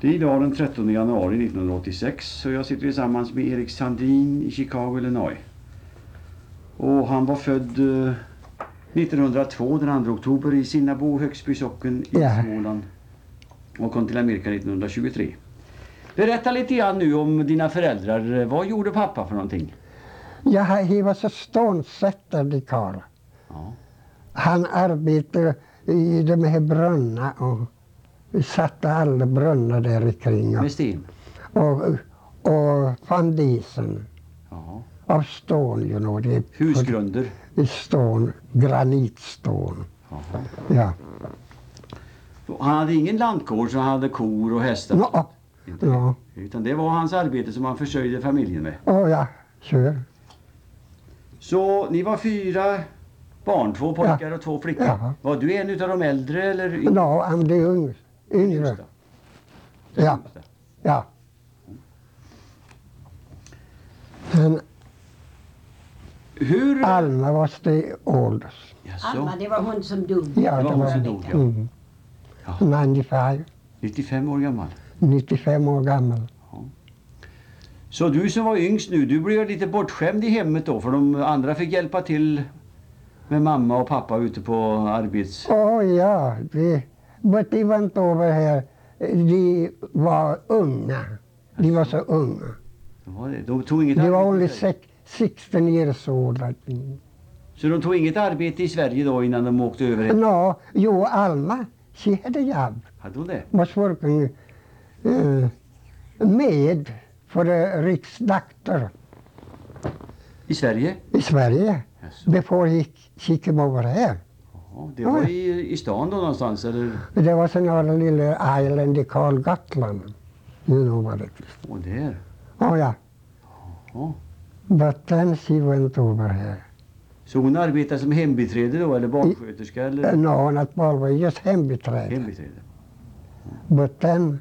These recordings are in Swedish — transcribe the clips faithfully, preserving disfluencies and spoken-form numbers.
Det är idag den trettonde januari nittonhundraåttiosex och jag sitter tillsammans med Erik Sandin i Chicago, Illinois. Och han var född eh, nittonhundratvå, den andra oktober i Sinnabo, Högsby socken i Ja. Småland. Och kom till Amerika nittonhundratjugotre. Berätta lite grann nu om dina föräldrar. Vad gjorde pappa för någonting? Ja, han var så ståndsättande karl. Ja. Han arbetade i de här brunnar och vi satte alla brunnar där kring. Med sten? Och, och fandisen Ja. av stål, you know. Det, Husgrunder? Stål, granitstål. Jaha. Ja. Han hade ingen landgård så han hade kor och hästar? No. Inte Ja. det. Utan det var hans arbete som han försörjde familjen med? Oh, ja, kör. Så ni var fyra barn, två pojkar ja. och två flickor. Ja. Var du en utav de äldre eller? Ja, no, han blev ung, yngre. Ja, ja. Men hur? Alma var the oldest. Jaså? Alma, det var hon som dog. Ja, Det var det hon var som dog, ja. mm. Ja. nittiofem, nittiofem år gammal. nittiofem år gammal. Så du som var yngst nu, du blev lite bortskämd i hemmet då, för de andra fick hjälpa till med mamma och pappa ute på arbets... Åh oh, ja, de, but de var inte över här. De var unga. De var så unga. De, var det. de tog inget De var arbete only i Sverige. sexton years old. Så de tog inget arbete i Sverige då innan de åkte över? No, jo, Alma, she had a job. Hade hon det? Was working uh, med för uh, riksdoktor I Sverige? i Sverige. Jaså. Before he, she came over here. Ja, det var i, i stan då någonstans eller? There was another little island they called Gotland. You know what it is. Åh, där. Oh yeah. Ja. But then she went over here. Så hon arbetade som hembiträde då eller barnsköterska Uh, eller? no, not always, just hembiträde. Hembiträde. But then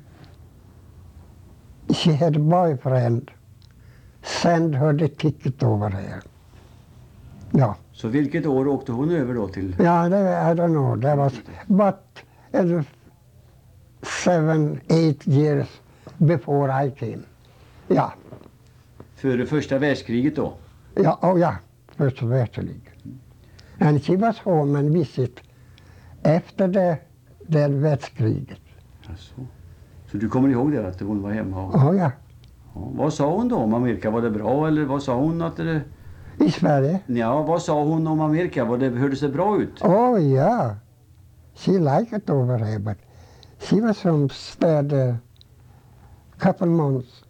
she had a boyfriend. Send her the ticket over here. Ja. Så vilket år åkte hon över då till? Ja, det, I don't know. That was but uh, seven, eight years before I came. Ja, Före första världskriget då? ja, oh ja, första världskriget. And she was home and visit efter det, det världskriget. Jaså. Så du kommer ihåg det att hon var hemma? Och... Oh ja, Ja, vad sa hon då om Amerika? Var det bra eller vad sa hon att det... i Sverige. Ja, vad sa hon om Amerika? Var det, hörde sig bra ut? Oh yeah, she liked it over here, but she was from stayed a couple months.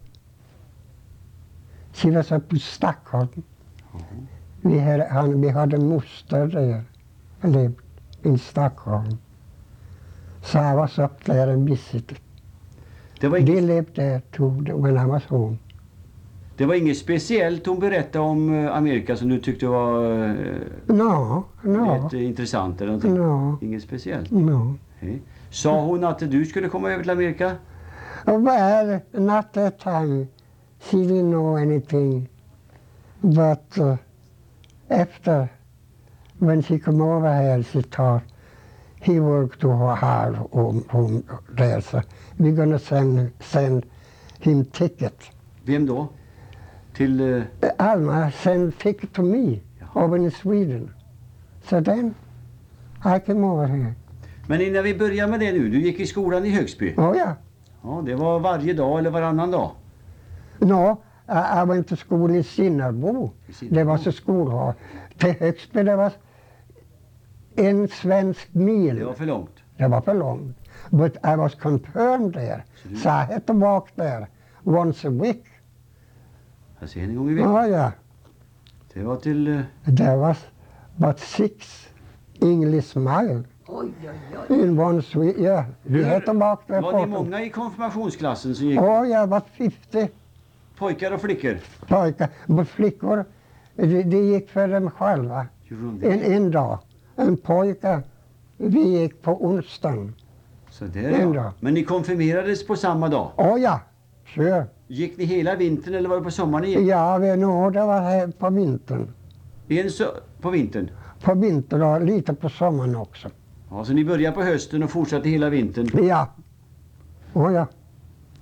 She was up in Stockholm. Vi, hade, han, vi hade en moster där, lived in Stockholm. So I was up there and visited. Det var, They inget, lived there too when I was home. det var inget speciellt hon berättade om eh, Amerika som du tyckte var eh, No, no, rätt, eh, intressant eller någonting? no, Inget speciellt? no. Nej. Sa hon att du skulle komma över till Amerika? Well, not that time. She didn't know anything. But uh, after, when she come over here, she thought he worked too hard home, home there. So we're gonna send send him ticket. Vem då? Till... Eh, Uh, Alma sent ticket to me Jaha. over in Sweden. So then I came over here. men innan vi börjar med det nu, du gick i skolan i Högsby. Oh yeah. Ja, det var varje dag eller varannan dag? No, I, I went to school in Sinnarbo. I Sinnarbo. Det var så skolhall. Till Högsby det var en svensk mil. Det var för långt. Det var för långt. But I was confirmed there. Så du- So I had to walk there once a week. Jag ser en gång i veckan. Oh yeah. Det var till... Eh, There was but six English mile Oj, oj, oj. in one week. Yeah. We had to walk there. var ni for- många i konfirmationsklassen som gick? Oh yeah, but fifty Pojkar och flickor? pojkar. But flickor, de, de gick för dem själva. Gjorde de det? En, en dag. En pojke, vi gick på onsdagen. Så där, En ja. dag. Men ni konfirmerades på samma dag? Åh ja, sure. Gick ni hela vintern eller var det på sommaren ni gick? Ja, vi nå, det var här på vintern. En så, på vintern? På vintern och lite på sommaren också. Ja, så ni började på hösten och fortsatte hela vintern? Ja. Åh ja.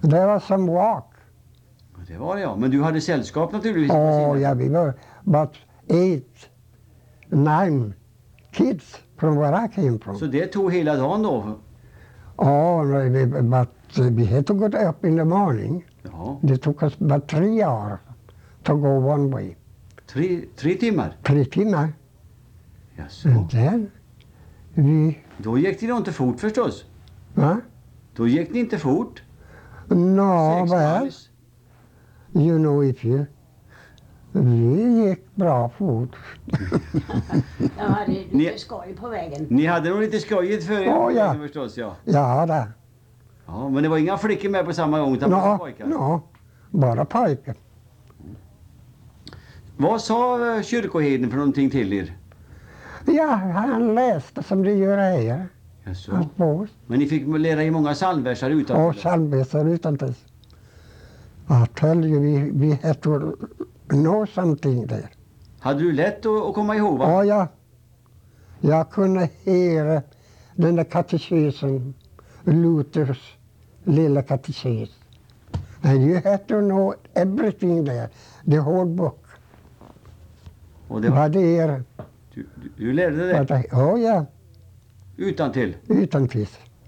Det var som walk. Ja, det var det, ja. Men du hade sällskap naturligtvis. på Åh, sidan. ja, vi var but eight, nine kids from where I came from. Så det tog hela dagen då? Oh, no, we, but we had to get up in the morning. Ja. It took us about three hours to go one way. Tre, tre timmar? Tre timmar. Jaså. And then we, Då gick det nog inte fort förstås. huh? Då gick det inte fort. No, Sex well, miles. you know if you, vi gick bra fort. Jag hade Ni- lite skoj på vägen. Ni hade nog lite skojigt för er Åh, ja. förstås, ja. Ja, det. Ja, men det var inga flickor med på samma gång, utan bara No, pojkar. no, bara pojkar. Vad sa eh, kyrkoherden för någonting till er? Ja, han läste som de gör här. Jaså. Han på Men ni fick lära er många psalmversar utan. och psalmversar utantill. I tell you, we, we had to know something there. Hade du lätt att, att komma ihåg, va? Ja, ja. Jag kunde höra den där katekesen, Luthers lilla katekes. And you had to know everything there, the whole book. Och det var, Vad det är, du, du, du lärde dig vad det ja, ja, utantill. utantill.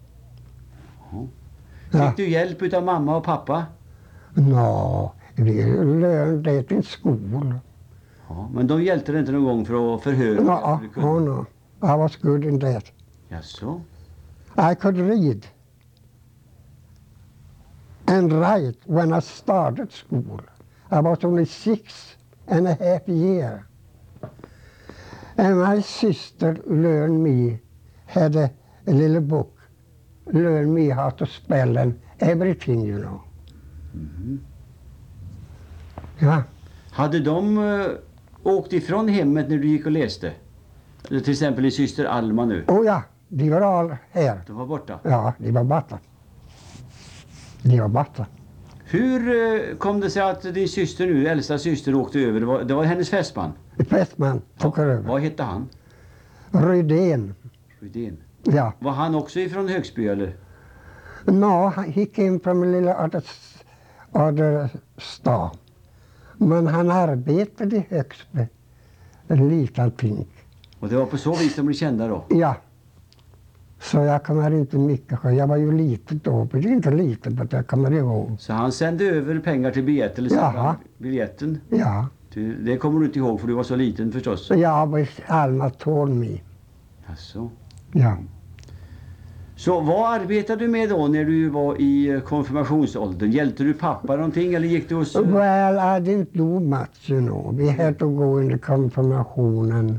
Fick Ja. du hjälp utav mamma och pappa? Nå, vi lärde det i skolan. Ja, men de hjälpte dig inte någon gång för att förhöra? No, Du kunde- oh no, I was good in that. Jaså? I could read and write when I started school. I was only six and a half year. And my sister learned me, had a, a little book, learned me how to spell and everything, you know. Mhm. Ja, Hade de uh, åkt ifrån hemmet när du gick och läste? Eller till exempel i syster Alma nu. oh ja, de var all här. De var borta. Ja, de var borta. De var borta. Hur uh, kom det sig att din syster nu, äldsta syster, åkte över? Det var, det var hennes fästman. Fästman tog över. Vad hette han? Rydén. Rydén. Ja. Var han också ifrån Högsby eller? No, he came from a little other, s- other stad. Men han arbetade i Högsby. En liten ting. Och det var på så vis de blev kända då? Ja. Så jag kommer inte mycket ihåg. Jag var ju liten då. Men inte liten, men jag kommer ihåg. Så han sände över pengar till biljett eller Jaha. biljetten? Ja. Ty- Det kommer du inte ihåg för du var så liten förstås. Så jag var Alma told me. Alltså. Ja. Så vad arbetade du med då när du var i eh, konfirmationsåldern? Hjälpte du pappa någonting eller gick du hos... Well, I didn't do much, you know. We had to go in the confirmation,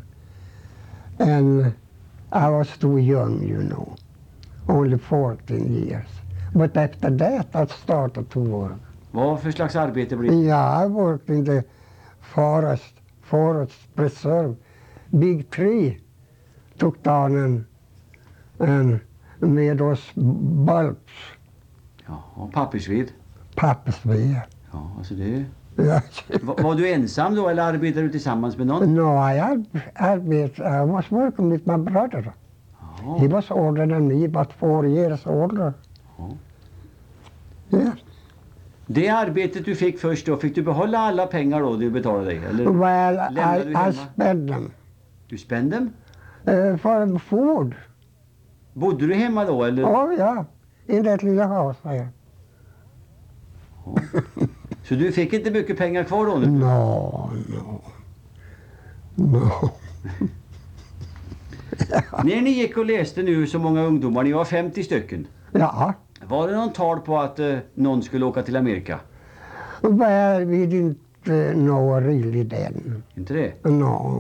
and I was too young, you know, only fourteen years. But after that, I started to work. Vad för slags arbete blev det? Yeah, I worked in the forest, forest preserve. Big tree took down and, and made us bulbs, Ja, och pappersved. pappersved. Ja, alltså det... Yeah. Var, var du ensam då eller arbetade du tillsammans med någon? No, I had, I was working with my brother. He Ja. was older than me, about four years older. Ja. Yeah. Det arbetet du fick först då, fick du behålla alla pengar då du betalade dig? Eller Well, Lämnade du I, hemma? I spent them du spände dem? uh, for food. Bodde du hemma då eller? Oh, yeah, in that little house there. Ja. Så du fick inte mycket pengar kvar då nu? No, no, no. När ni gick och läste nu så många ungdomar, ni var femtio stycken. Ja, Var det någon tal på att eh, någon skulle åka till Amerika? well, we didn't uh, know really then. Inte det? No.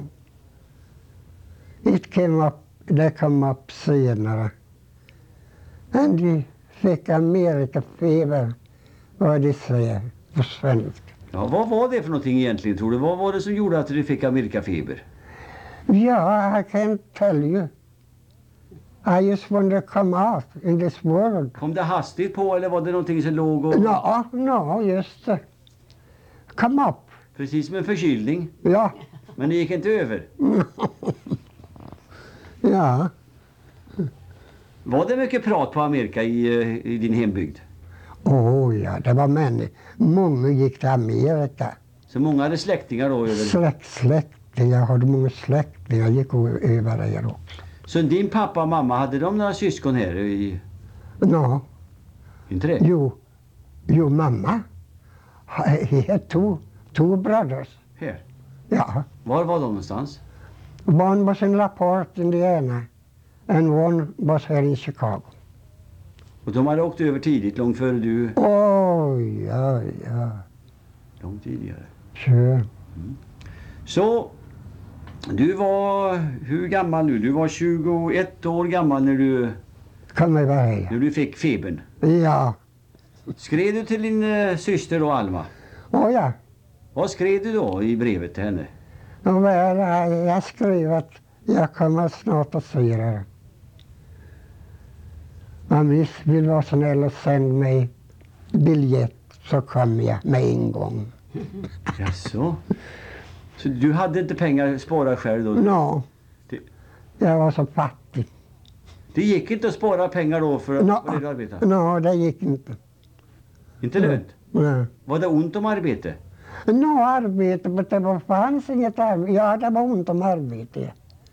It came up, det kom upp senare. And we fick America fever, vad de säger på svenska. Ja, vad var det för någonting egentligen tror du? Vad var det som gjorde att du fick Amerikafeber? Yeah, I can't tell you. I just want to come out in this world. Kom det hastigt på eller var det någonting som låg och... No, no, just uh, come up. Precis som en förkylning. Ja, Men det gick inte över. ja. Var det mycket prat på Amerika i, eh, i din hembygd? Åh ja, det var män. Många gick till Amerika. Så många hade släktingar då över... Släkt, släktingar, hade många släktingar gick över där också. Så din pappa och mamma, hade de några syskon här i... Ja, Inte det? jo, jo mamma. He had two, two brothers. Här. Ja, Var var de någonstans? one was in LaPorte, Indiana, and one was here in Chicago. Och de hade åkt över tidigt, långt före du... Oh, ja, ja, Långt tidigare. sure. Så, du var... Hur gammal nu? Du var tjugoett år gammal när du, Kom över här. när du fick febern. Ja, Skrev du till din eh, syster då, Alma? oh ja. Vad skrev du då i brevet till henne? Och väl, jag jag skrev att jag kommer snart att se det. Om ni vill vara snäll och sända mig biljett så kommer jag med en gång. Jaså? Så du hade inte pengar spara själv då? Nå, Det, jag var så fattig. det gick inte att spara pengar då för att Nå, för det du arbetade? nå, det gick inte. Inte lönt? Nej. Var det ont om arbete? Nå, arbete, men det var, fanns inget arbete. Ja, det var ont om arbete.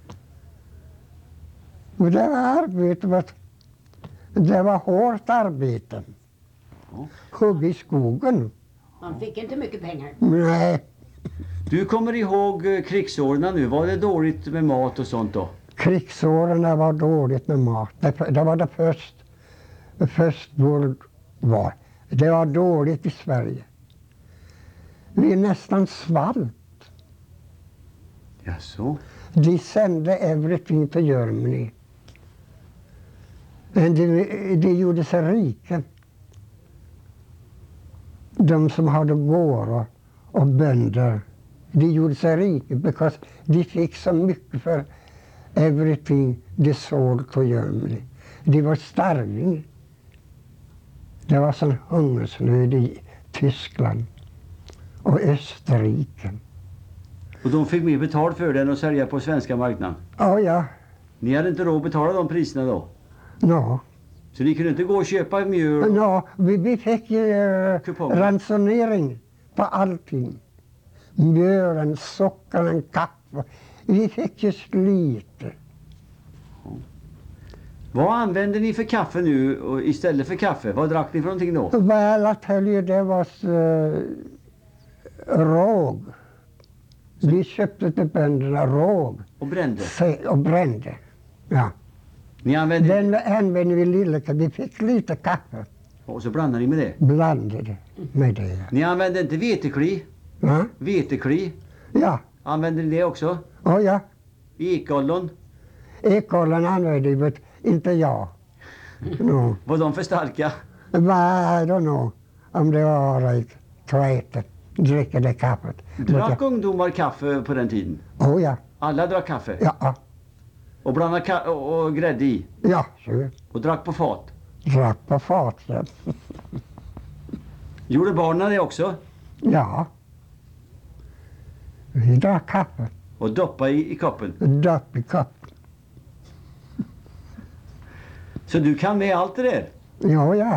Men det var arbete, men det var hårt arbete. Ja. Hugg i skogen. Man fick inte mycket pengar. Nej, Du kommer ihåg eh, krigsåren nu. Var det dåligt med mat och sånt då? krigsåren var dåligt med mat. Det, det var det först, först World War. Det var dåligt i Sverige. Vi nästan svalt. Jaså? De sände everything to Germany. Men de, de gjorde sig rika. De som hade gårdar och bönder, de gjorde sig rika because de fick så mycket för everything they sold to Germany. De var starving. Det var sån hungersnöd i Tyskland och Österrike. Och de fick mer betalt för den och sälja på svenska marknaden? Ja, ja, Ni hade inte råd att betala de priserna då? no. Så ni kunde inte gå och köpa mjöl? no. Vi, vi fick ju eh, Kuponger. ransonering på allting. Mjölen, sockern, kaffe. Vi fick ju lite. Vad använde ni för kaffe nu och istället för kaffe? Vad drack ni för någonting då? Well, I tell you, det var uh, råg. Vi köpte till bönderna råg Och brände? se- och brände. Ja. Ni använde... Den använde vi lilla, vi fick lite kaffe Och så blandade ni med det? blandade med det. Ni använde inte vetekli? Ja, Vetekli? ja, Använde ni det också? oh, ja. Ekollon? Ekollon använde vi, men inte jag. No. Var de för starka? But I don't know om det var right, kvätet, dricka det kaffet. Drack ungdomar kaffe på den tiden? Oh ja, Alla drack kaffe? ja, Och blandade ka- och, och grädde i? ja, så Och drack på fat? drack på fatet. Gjorde barnen det också? Ja. Vi drack kaffe, Och doppa i, i koppen? dopp i kopp. Så du kan med allt det där? Ja, ja.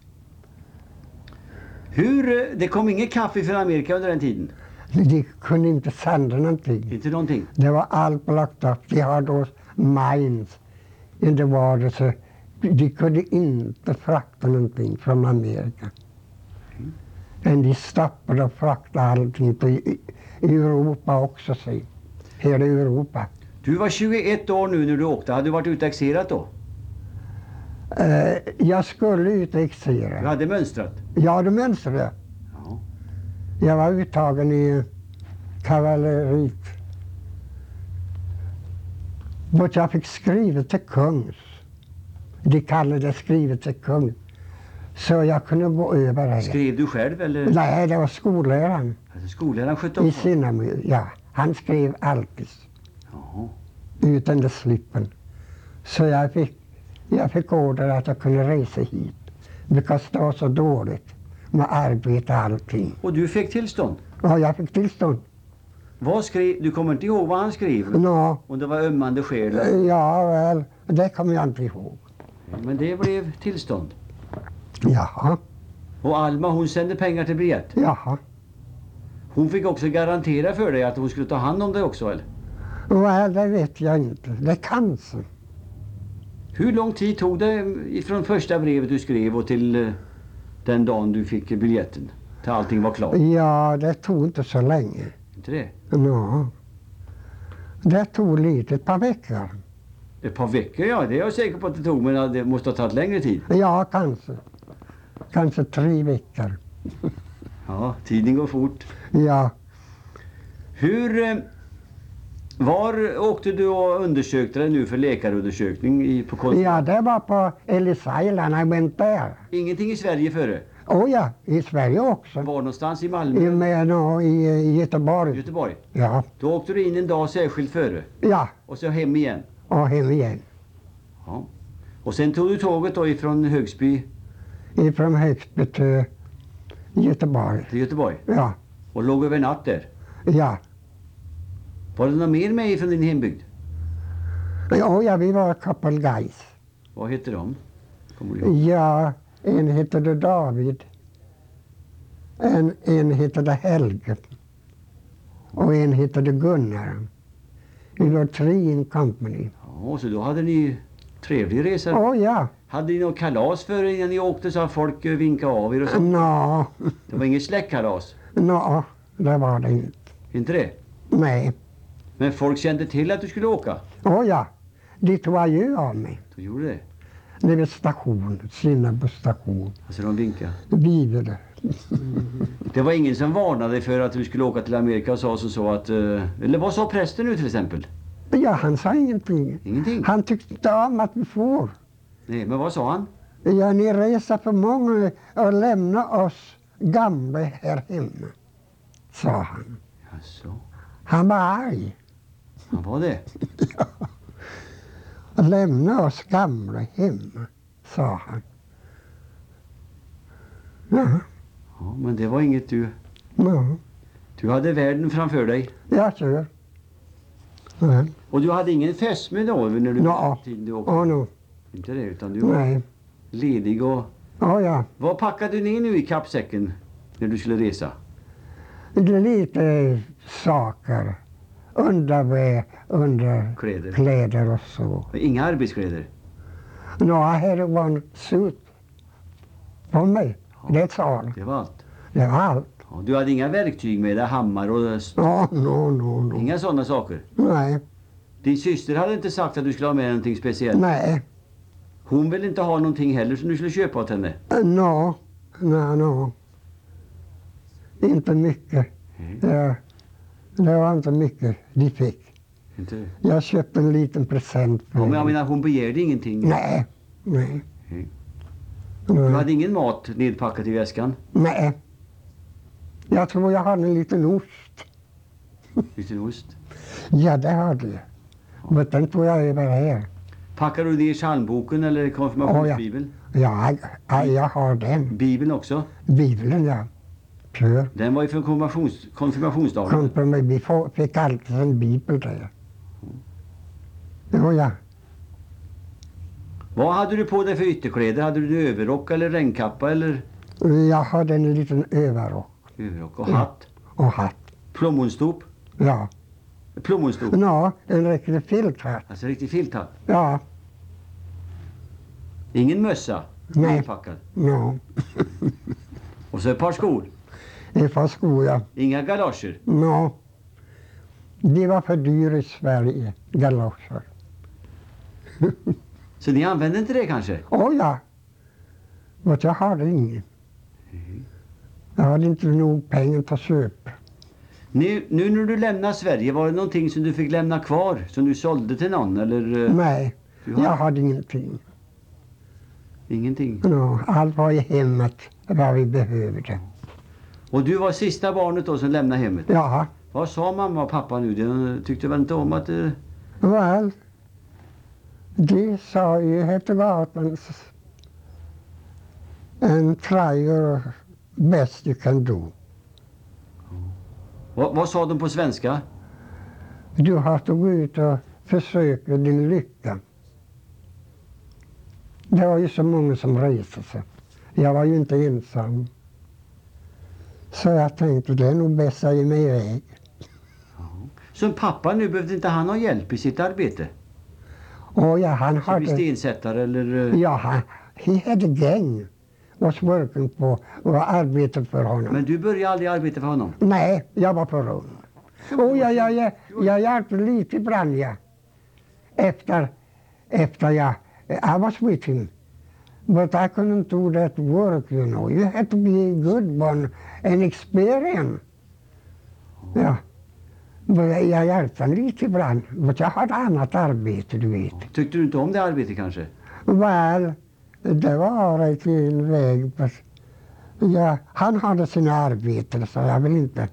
Hur, eh, det kom inget kaffe från Amerika under den tiden? De kunde inte sända någonting. Inte någonting? Det var allt blockat upp. De hade oss mines in the water, så de kunde inte frakta någonting från Amerika. Men de stoppade och fraktade allting till i- i Europa också, se. Hela Europa. Du var tjugoett år nu när du åkte. Hade du varit utexerad då? Eh, jag skulle Du utexera. hade mönstrat? Ja, det mönstrade. Ja. Jag var uttagen i kavalleriet. Men jag fick skrivet till kungs. De kallade det skrivet till kung. Så jag kunde gå över här. Skrev du själv eller? Nej, det var skolläraren Alltså, skolläraren skötte i upp? Sinnamö. Ja, han skrev alltid Jaha. utan det slippen. Så jag fick, jag fick order att jag kunde resa hit. Because det var så dåligt med arbete och allting. Och du fick tillstånd? Ja, jag fick tillstånd. Vad skrev, du kommer inte ihåg vad han skrev? Nå, Om det var ömmande skäl? ja väl, det kommer jag inte ihåg. Men det blev tillstånd. Jaha. Och Alma hon sände pengar till biljett. Jaha. Hon fick också garantera för dig att hon skulle ta hand om dig också, eller? Nej, det vet jag inte. Det kanske. Hur lång tid tog det ifrån första brevet du skrev och till eh, den dagen du fick biljetten? Till allting var klart? Ja, det tog inte så länge. Inte det? Ja. Det tog lite, ett par veckor. Ett par veckor, ja. Det är jag säker på att det tog, men det måste ha tagit längre tid. Ja, kanske. Kanske tre veckor. Ja, tiden går fort. Ja. Hur... Eh, var åkte du och undersökte dig nu för läkarundersökning i, på konst? Ja, det var på Ellis Island, jag went där. Ingenting i Sverige före? Oh ja, i Sverige också. Var någonstans i I, Malmö? med, no, i, i Göteborg. Göteborg? Ja. Då åkte du in en dag särskilt före? Ja, Och så hem igen? och hem igen. Ja. Och sen tog du tåget då ifrån Högsby Ifrån Högsby till Göteborg. till Göteborg? Ja, Och låg över natt där? ja. Var det något mer med från din hembygd? Oh ja, vi var couple guys. Vad heter de? Kommer du ihåg? Ja, en heter David. En, en heter Helge. Och en heter Gunnar. Vi var tre in company. Ja, så då hade ni trevlig resa. Oh ja, Hade ni något kalas för er innan ni åkte så att folk eh, vinkade av er och så? nå, Det var inget släktkalas? nå, det var det inte. Inte det? Nej. Men folk kände till att du skulle åka? Oh ja, de tog adjö av mig. Du gjorde det? Det var station, Sinnebo station. Alltså de vinkade? Vidare. Det var ingen som varnade dig för att du skulle åka till Amerika och sa så, så att... eh, Eller vad sa prästen nu till exempel? Ja, han sa ingenting. Ingenting? Han tyckte inte om att vi får. Nej, men vad sa han? Ja, ni reser för många och lämnar oss gamla här hemma, sa han. Jaså, Han var arg. han var det? Lämna oss gamla hemma, sa han. Ja, Ja, men det var inget du... ja, Du hade världen framför dig. jag kör. Ja, Och du hade ingen fästmö då när du... Nå. tiden du åkte? och nu, Inte det, utan du var nej. ledig och... Ja, ja. Vad packade du ner nu i kappsäcken när du skulle resa? Det är lite saker. Underväg, under Kläder? kläder och så. Inga arbetskläder? No, I had one suit på mig. That's all. Det var allt? Det var allt. Ja, du hade inga verktyg med dig, hammar och... No, no, no, no. Inga sådana saker? Nej, Din syster hade inte sagt att du skulle ha med någonting speciellt? nej. Hon ville inte ha någonting heller som du skulle köpa åt henne? No, no, no. Inte mycket. Mm. Ja, det var inte mycket de fick. Inte det? Jag köpte en liten present för Ja, men jag dem. menar, hon begärde ingenting? Nej, nej. Mm. Du Nej. hade ingen mat nedpackat i väskan? nej. Jag tror jag hade en liten ost. Lite ost? Ja, det hade jag. Men den tog jag över här. Packade du ner psalmboken eller konfirmationsbibeln? Ja, jag, jag har den. Bibeln också? Bibeln, ja. Kör. Den var ju från konfirmations, konfirmationsdagen. Kom på mig, vi får- fick alltid en bibel där. Jo, ja. Vad hade du på dig för ytterkläder? Hade du en överrock eller regnkappa eller Jag hade en liten överrock överrock? Och Ja. hatt? och hatt. Plommonstop? Ja. Plommonstop? Nå, en riktig filthatt. Alltså riktig filthatt? Ja. Ingen mössa? Nej. Nedpackad? Nå. Och så ett par skor? Det var skor, ja. Inga galoscher? Nå. De var för dyra i Sverige, galoscher. Så ni använde inte det kanske? Åh ja. Men jag hade ingen. Jag hade inte nog pengar till köp. Nu, nu när du lämnar Sverige, var det någonting som du fick lämna kvar? Som du sålde till någon eller? eh, Nej, Du har- jag hade ingenting. Ingenting? Nå, allt var i hemmet, vad vi behövde. Och du var sista barnet då som lämnade hemmet? Ja, Vad sa mamma och pappa nu? De tyckte väl inte om att... eh, väl. De sa ju hette gatan and try your best you can do. Vad, vad sa de på svenska? Du har att gå ut och försöka din lycka. Det var ju så många som reste sig. Jag var ju inte ensam. Så jag tänkte det är nog bäst att ge mig iväg. Så pappa nu behövde inte han ha hjälp i sitt arbete? Och ja, han Så bli hade... stensättare eller... Ja, han, he had a gang was working på och arbetade för honom. Men du började aldrig arbeta för honom? Nej, jag var för ung. Och jag, jag, jag, jag hjälpte lite ibland, ja. Efter, efter jag... I was with him. But I couldn't do that work, you know. You had to be a good one and experience. Ja. Men jag hjälpte honom lite ibland. Men jag hade annat arbete, du vet. Tyckte du inte om det arbete kanske? Väl, det var rätt en väg. Ja, han hade sina arbeten så jag vill inte.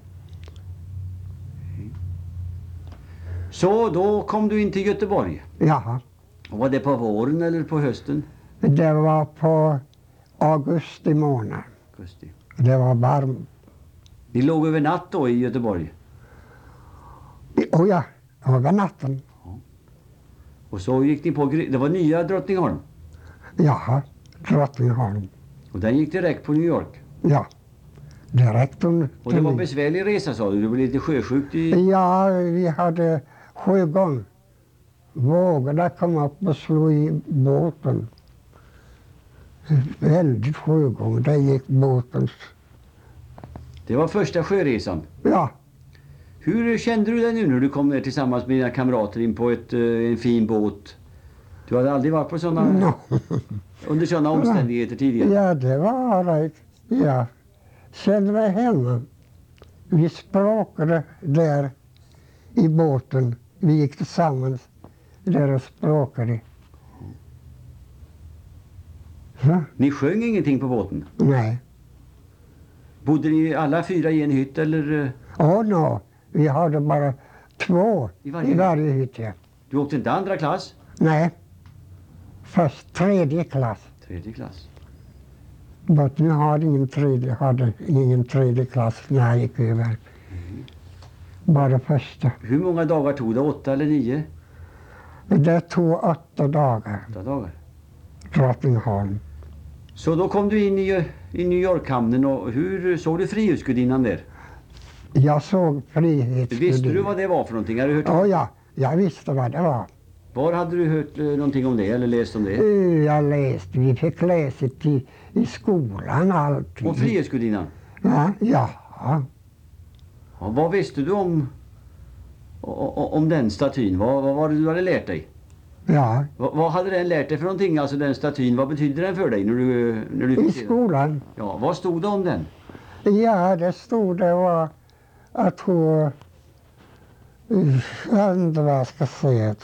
Så då kom du in till Göteborg? Ja, Var det på våren eller på hösten? det var på augusti månad. Augusti. Det var varmt. Ni låg över natt då i Göteborg? Och ja, över natten. Och så gick ni på... Gry- Det var nya Drottningholm? Ja, Drottningholm. Och den gick direkt på New York? Ja, direkt hon. Och det var en besvärlig resa sa du? Du blev lite sjösjuk i... Ja, vi hade sjögång. Vågorna kom upp och slog i båten. Väldigt sjögång. Där gick båten. Det var första sjöresan. Ja, Hur kände du dig nu när du kom ner tillsammans med dina kamrater in på ett, eh, en fin båt? Du hade aldrig varit på såna, no. under sådana omständigheter tidigare? Ja, det var rätt. Ja, kände mig hemma. Vi språkade där i båten. Vi gick tillsammans där och språkade. Så? Ni sjöng ingenting på båten? Nej. Bodde ni alla fyra i en hytt eller? eh, Åh, oh, no. Vi hade bara två I i varje- varje, hytt. Ja. Du åkte inte andra klass? Nej. Först tredje klass. Tredje klass. Men nu har ingen tredje, hade ingen tredje klass när jag gick över. Bara första. Hur många dagar tog det? Åtta eller nio? Det tog åtta dagar. Åtta dagar. Drottningholm. Så då kom du in i, i New York-hamnen och hur såg du Frihetsgudinnan där? Jag såg Frihetsgudinnan. Visste du vad det var för någonting? Har du hört? Oh, ja, jag visste vad det var. Var hade du hört eh, någonting om det eller läst om det? Eh, Jag läste, vi fick läsa i, i skolan alltid. Om Frihetsgudinnan? Ja, ja. Ja, vad visste du om, o- o- om den statyn? Vad, vad var det du hade lärt dig? Ja, Vad, vad hade den lärt dig för någonting, alltså den statyn? Vad betydde den för dig när du, när du i fick se den? skolan. Ja, vad stod det om den? Ja, det stod det var att hon, eh, jag vet inte vad jag ska säga,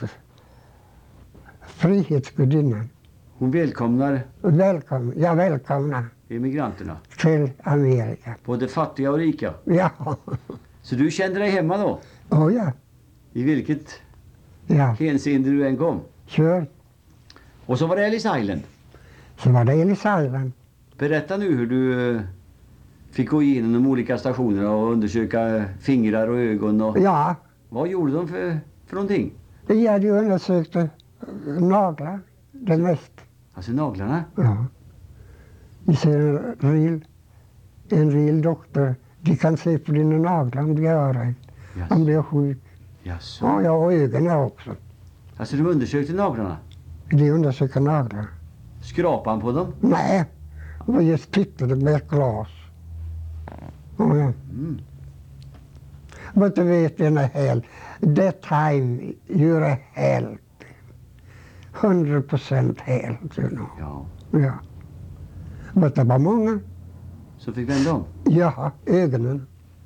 Frihetsgudinnan. Hon välkomnar Välkommen, ja välkomna emigranterna, till Amerika. både fattiga och rika. Ja, Så du kände dig hemma då? oh, ja, I vilket ja, hänseende du än kom? kör. Och så var det Ellis Island. Så var det Ellis Island. Berätta nu hur du eh, fick gå igenom de olika stationerna och undersöka eh, fingrar och ögon. Och, Ja, vad gjorde de för, för någonting? jag hade undersökt eh, naglar, det mest. Alltså naglarna? Ja. Vi ser en real, en real doktor. De kan se på dina naglar om de gör det. Om de är sjuk. Jaså. Ja, ja, och ögonen också. Alltså du undersökte naglarna? De undersöker naglar. Skrapan på dem? Nej, och just tittade med ett glas. Oh, ja. Mm. But du vet, in a hell, that time you're a health. Hundred percent health, you know. Ja. Ja. Men det var många. Så fick vända om. Ja, ögonen.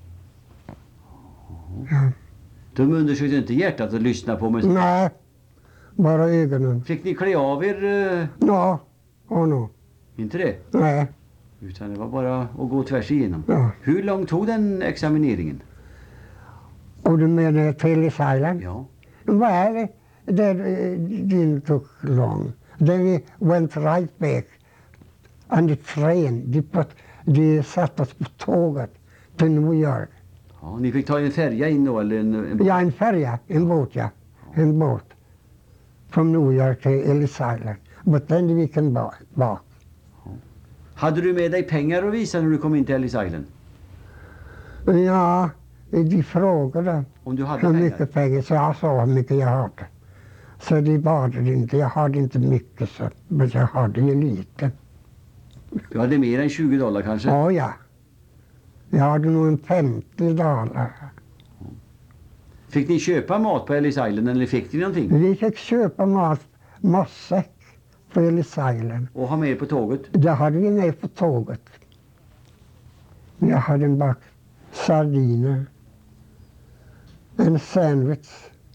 Ja. De undersökte inte hjärtat och lyssnade på mig. Nej, bara ögonen. Fick ni klä av er? eh, Nå, och nå. Inte det? Nej, Utan det var bara att gå tvärs igenom. ja. Hur långt tog den examineringen? Och du menar till Island? Ja. Well, that uh, didn't took long. Then we went right back on the train. De, put, de satte oss på tåget till New York. Ja, ni fick ta en färja in då eller en... en... Ja, en färja, en båt, ja. En båt. From New York to Ellis Island. But then we came back. back. Hade du med dig pengar att visa när du kom in till Ellis Island? Ja, de frågade Om du hade hur pengar? mycket pengar, så jag sa hur mycket jag hade. Så de bad det inte, jag hade inte mycket, så, men jag hade ju lite. Du hade mer än tjugo dollar kanske? Ja, ja. Jag hade nog en femtio dollar. Fick ni köpa mat på Ellis Island eller fick ni någonting? Vi fick köpa mat, matsäck på Ellis Island. Och ha med på tåget? Det hade vi med på tåget. Jag hade en back sardiner, en sandwich,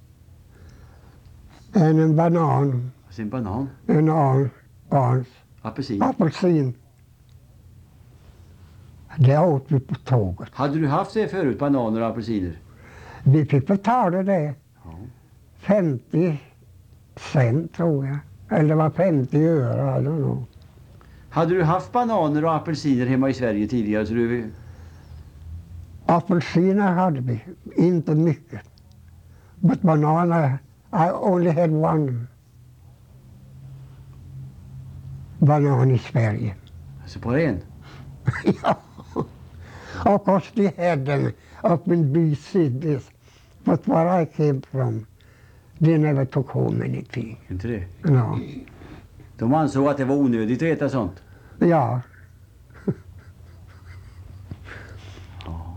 en, en banan, Alltså en banan? en an, ans, Apelsin? apelsin. Det åt vi på tåget. Hade du haft det förut, bananer och apelsiner? Vi fick betala det. Ja. femtio cent tror jag. Eller det var femtio öre, I don't know. Hade du haft bananer och apelsiner hemma i Sverige tidigare? Så du... Apelsiner hade vi, inte mycket. But banana, I only had one banan i Sverige. Alltså bara en? Ja. Of course they had them up in big cities. But where I came from, they never took home anything. Inte det? No. De ansåg att det var onödigt att äta sånt. Ja. Ja.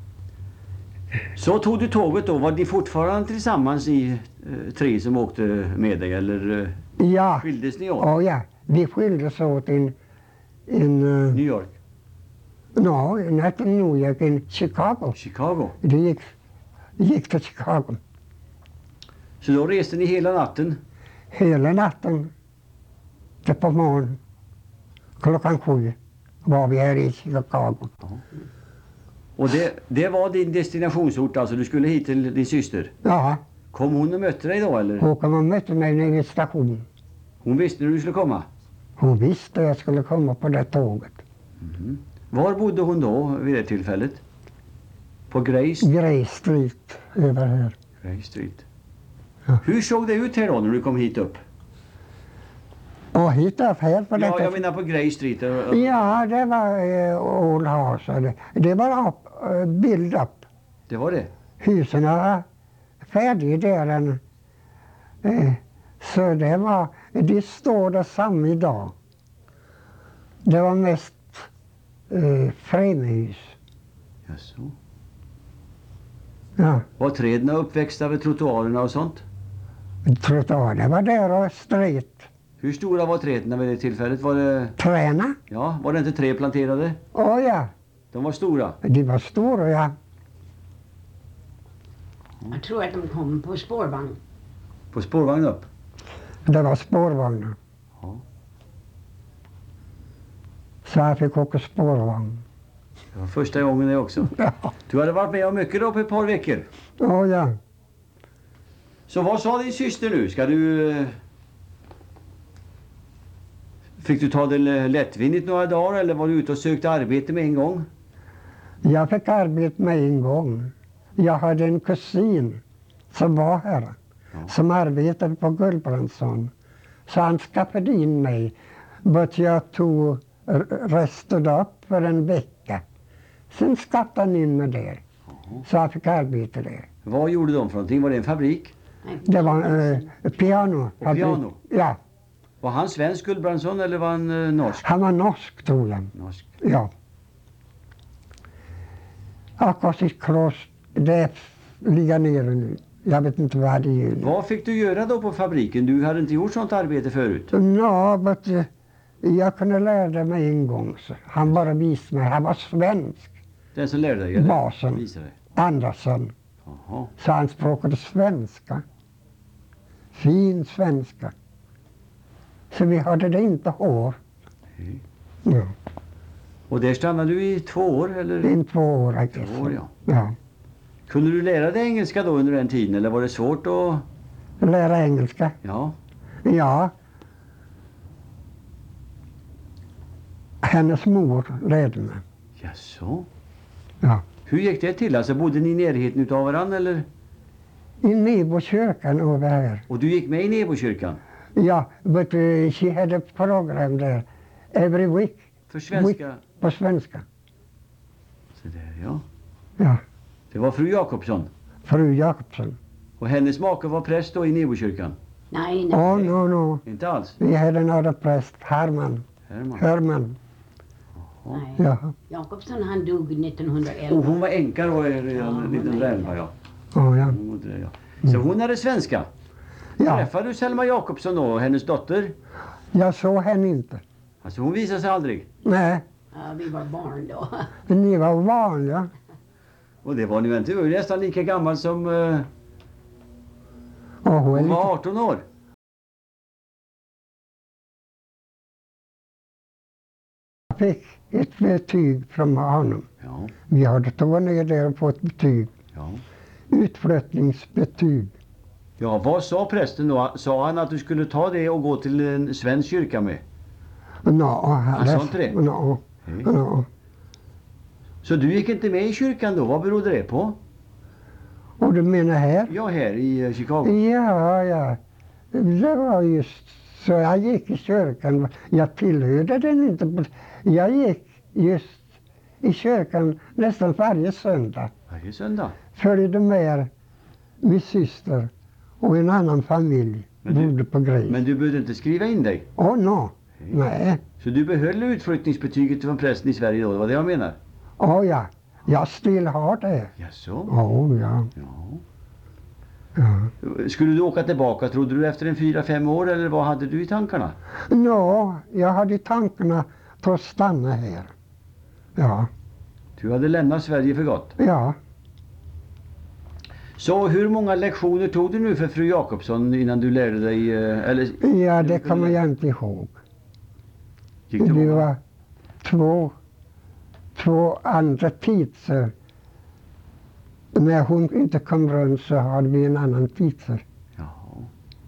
Så tog du tåget då? Var ni fortfarande tillsammans i eh, tre som åkte med dig? Eller eh, Ja. skildes ni åt? Oh, ja. Vi skildes åt in, in uh, New York? no, not in New York, in Chicago. Chicago? Det gick, gick till Chicago. Så då reste ni hela natten? Hela natten till på morgonen. Klockan sju var vi här i Chicago. Ja. Och det, det var din destinationsort alltså? Du skulle hit till din syster? Ja, Kom hon och mötte dig då eller? Håkan och mötte mig nere vid stationen. Hon visste när du skulle komma? Hon visste att jag skulle komma på det tåget. Mhm. Var bodde hon då vid det tillfället? På Grace? Gray Street över här. Grace Street. Ja. Hur såg det ut här då när du kom hit upp? Och hit upp här på Ja, detta. jag menar på Grace Street. Ja, det var uh, Old House. Det, det var upp, uh, build up. Det var det? Husen var färdiga där. En, uh, så det var, de står där samma idag. Det var mest uh, framhus. Jaså. Ja, Var träden uppväxta vid trottoarerna och sånt? trottoarerna var där och stret. Hur stora var träden vid det tillfället? Var det, Träna? ja, var det inte tre planterade? Åh ja, De var stora. de var stora, ja. Jag tror att de kom på spårvagn. På spårvagn upp? Det var spårvagnar. Ja. Så jag fick åka spårvagn. Det var första gången det också. Ja, Du hade varit med om mycket då på ett par veckor. åh ja. Så vad sa din syster nu? Ska du... eh, Fick du ta det lättvindigt några dagar eller var du ute och sökte arbete med en gång? Jag fick arbeta med en gång. Jag hade en kusin som var här. Ja. Som arbetade på Gullbrandsson. Så han skaffade in mig. Men jag tog resten upp för en vecka. Sen skaffade han in mig där. Så jag fick arbeta där. Vad gjorde de för någonting? Var det en fabrik? Nej, Det var eh, piano. Och piano? Ja, Var han svensk Gullbrandsson eller var han eh, norsk? han var norsk tror jag. Norsk. Ja. Akkurat Cross, det ligger nere nu. Jag vet inte vad det är. Vad fick du göra då på fabriken? Du hade inte gjort sånt arbete förut. Ja, men uh, jag kunde lära mig en gång. Så. Han bara visade mig. Han var svensk, Den som lärde dig eller? basen, Visar dig. Andersson. Jaha. Så han språkade svenska. Fin svenska. Så vi hade det inte hår. Okej. Ja. Och där stannade du i två år eller? In två år. I guess. Två år, ja. Ja. Kunde du lära dig engelska då under den tiden eller var det svårt att... Lära engelska. Ja. Ja. Hennes mor lärde mig. Jaså? Ja. Hur gick det till? Alltså bodde ni i närheten utav varandra eller? I Nebokyrkan över här. Och du gick med i Nebokyrkan? Ja, but uh, she had a program there every week. För svenska? På svenska. Så där, ja. Ja, Det var fru Jakobsson. fru Jakobsson. Och hennes make var präst då i Nebokyrkan? Nej, nej. Åh, no, no. Inte alls? Vi hade en annan präst, Herman. Herman. Herman. nej. Ja, Jakobsson han dog nittonhundraelva. Och hon var änka då redan Ja, hon var nittonhundraelva, ja. oh, ja. Hon bodde där, ja. Så hon är svenska. Ja, Träffade du Selma Jakobsson då och hennes dotter? jag såg henne inte. Alltså hon visade sig aldrig. Nej, Ja, vi var barn då. ni var vanliga. Och det var ni väl inte, du var ju nästan lika gammal som uh, Och hon hon är var lite, arton år. fick ett betyg från honom. Ja, Vi hade tagit ner där och fått betyg. ja. Utflyttningsbetyg. Ja, vad sa prästen då? Sa han att du skulle ta det och gå till en svensk kyrka med? No, Han sa inte det? No, Hej. no. Så du gick inte med i kyrkan då? Vad berodde det på? Och du menar här? Ja, här i eh, Chicago. Ja, ja. Det var just så jag gick i kyrkan. Jag tillhörde den inte. på- Jag gick just i kyrkan nästan varje söndag. Varje söndag. Följde med min syster och en annan familj. Men du- Bodde på Grej. Men du behövde inte skriva in dig? Åh, no. Hej. Nej. Så du behöll utflyttningsbetyget från prästen i Sverige då? Det var det jag menar? Åh, ja. Jag still har det. Jaså? Åh, ja. Ja. Ja. Skulle du åka tillbaka, trodde du, efter en fyra, fem år, eller vad hade du i tankarna? Nå, jag hade tankarna på att stanna här. Ja, Du hade lämnat Sverige för gott. ja. Så hur många lektioner tog du nu för fru Jakobsson innan du lärde dig, eh, eller Ja, det kommer jag inte ihåg. gick det Det många? var två, två andra tider. När hon inte kom runt så hade vi en annan tider. Jaha.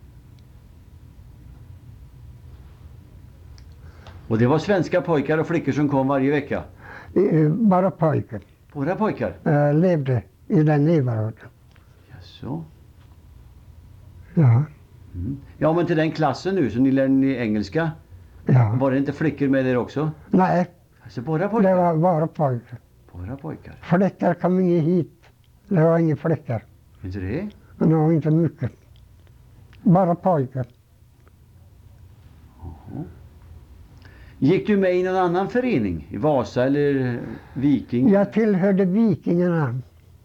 Och det var svenska pojkar och flickor som kom varje vecka? Eh, Bara pojkar Våra pojkar? eh, levde i den neighborhood. Jaså? Ja, Mm. Ja, men till den klassen nu, så ni lärde ni engelska. ja. Var det inte flickor med där också? Nej, Alltså bara det pojkar? var bara pojkar. Bara pojkar. Flickor kom inga hit. Det var inga flickor. Inte det? Nå, inte mycket. Bara pojkar. Gick du med i någon annan förening? I Vasa eller Viking? Jag tillhörde Vikingarna.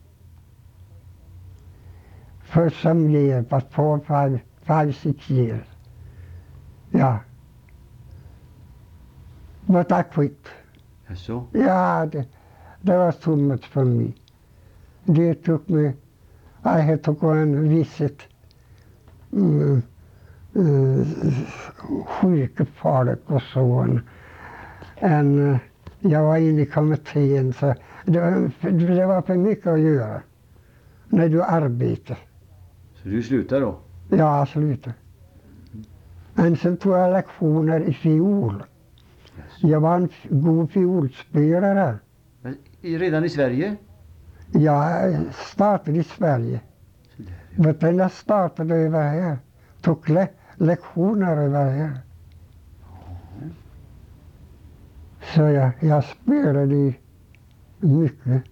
For some year, but four, five, five, six years. Ja. But I quit. Jaså? Ja, det, det var too much for me. They took me, I had to go and visit mm, uh, sjukefolk och så. Och uh, jag var inne i kommittén, så det var, det var för mycket att göra när du arbetar. Så du slutade då? Ja, jag slutade. Men sen tog jag lektioner i fiol. Jaså? Jag var en f- god fiolspelare. Men i- Redan i Sverige? Jag startade i Sverige. Så där, ja. Men sen jag startade över här, tog le- lektioner över här. Så jag, jag spelade i mycket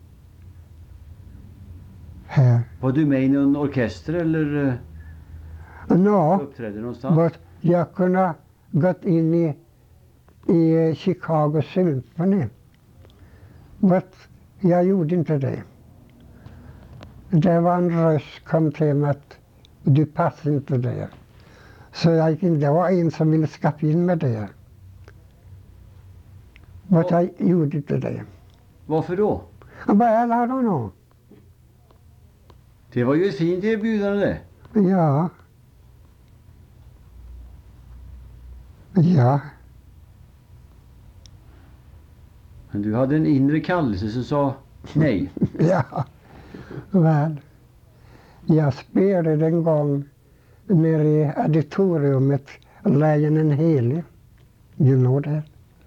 här. Var du med i någon orkester eller eh, Nå, uppträdde någonstans? but jag kunde gått in i, i Chicago Symphony. Men jag gjorde inte det. Det var en röst kom till mig att du passar inte där. Så jag gick in, det var en som ville skaffa in mig där. Men Och- jag gjorde inte det. Varför då? Well, I don't know. Det var ju ett fint erbjudande. Ja. Ja. Men du hade en inre kallelse som sa nej. Ja, väl. Jag spelade en gång nere i auditoriumet Lejonen helig. You know that?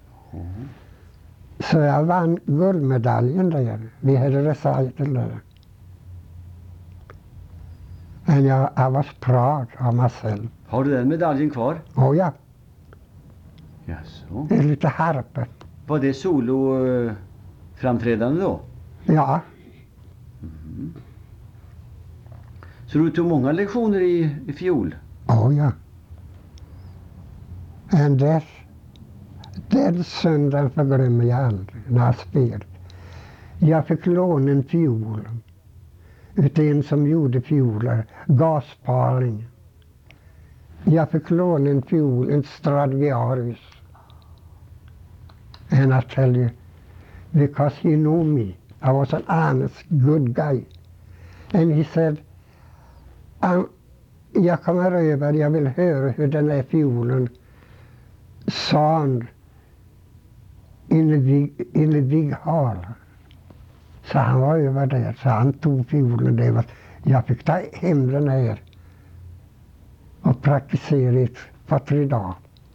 Så jag vann guldmedaljen där. Vi hade recital där. And jag, I was proud of myself. Har du den medaljen kvar? Oh ja, Jaså? det är lite harpa. Var det solo eh, framträdande då? Ja, Så du tog många lektioner i, i fiol? oh ja. Men det, den söndagen förglömmer jag aldrig när jag spelade. Jag fick låna en fiol utav en som gjorde fioler, Gaspaling. Jag fick låna en fiol, en Stradivarius. And I tell you, because he knew me, I was an honest, good guy. And he said, um, jag kommer över, jag vill höra hur den här fiolen sound in the big, in the big hall. Så han var över där, så han tog fiolen där. Jag fick ta hem den här och praktisera ett par tre dagar.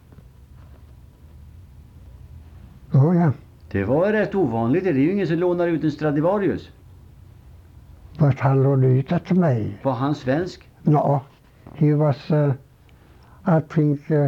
Oh, ja. Det var rätt ovanligt. Det är ju ingen som lånar ut en Stradivarius. But han lånade ut det till mig. Var han svensk? No, he was, uh, I think, uh,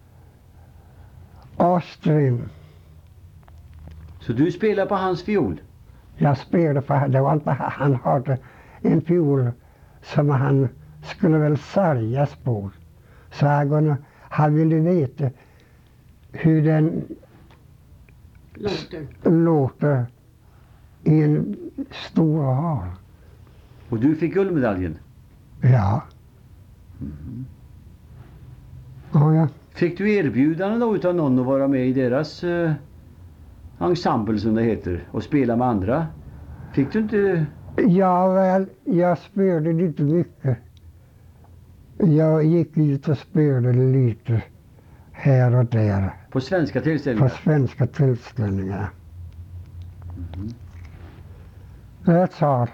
Austrian. Så du spelar på hans fiol? Jag spelade för det var inte, han hade en fiol som han skulle väl säljas på. Så jag, han ville veta hur den Låter. låter i en stor hal. Och du fick guldmedaljen? Ja. Oh, ja. Fick du erbjudande då utav någon att vara med i deras eh, ensemble som det heter och spela med andra? Fick du inte? Ja, väl, jag spelade lite mycket. Jag gick ut och spelade lite här och där På svenska på tillställningar? svenska tillställningar. That's all.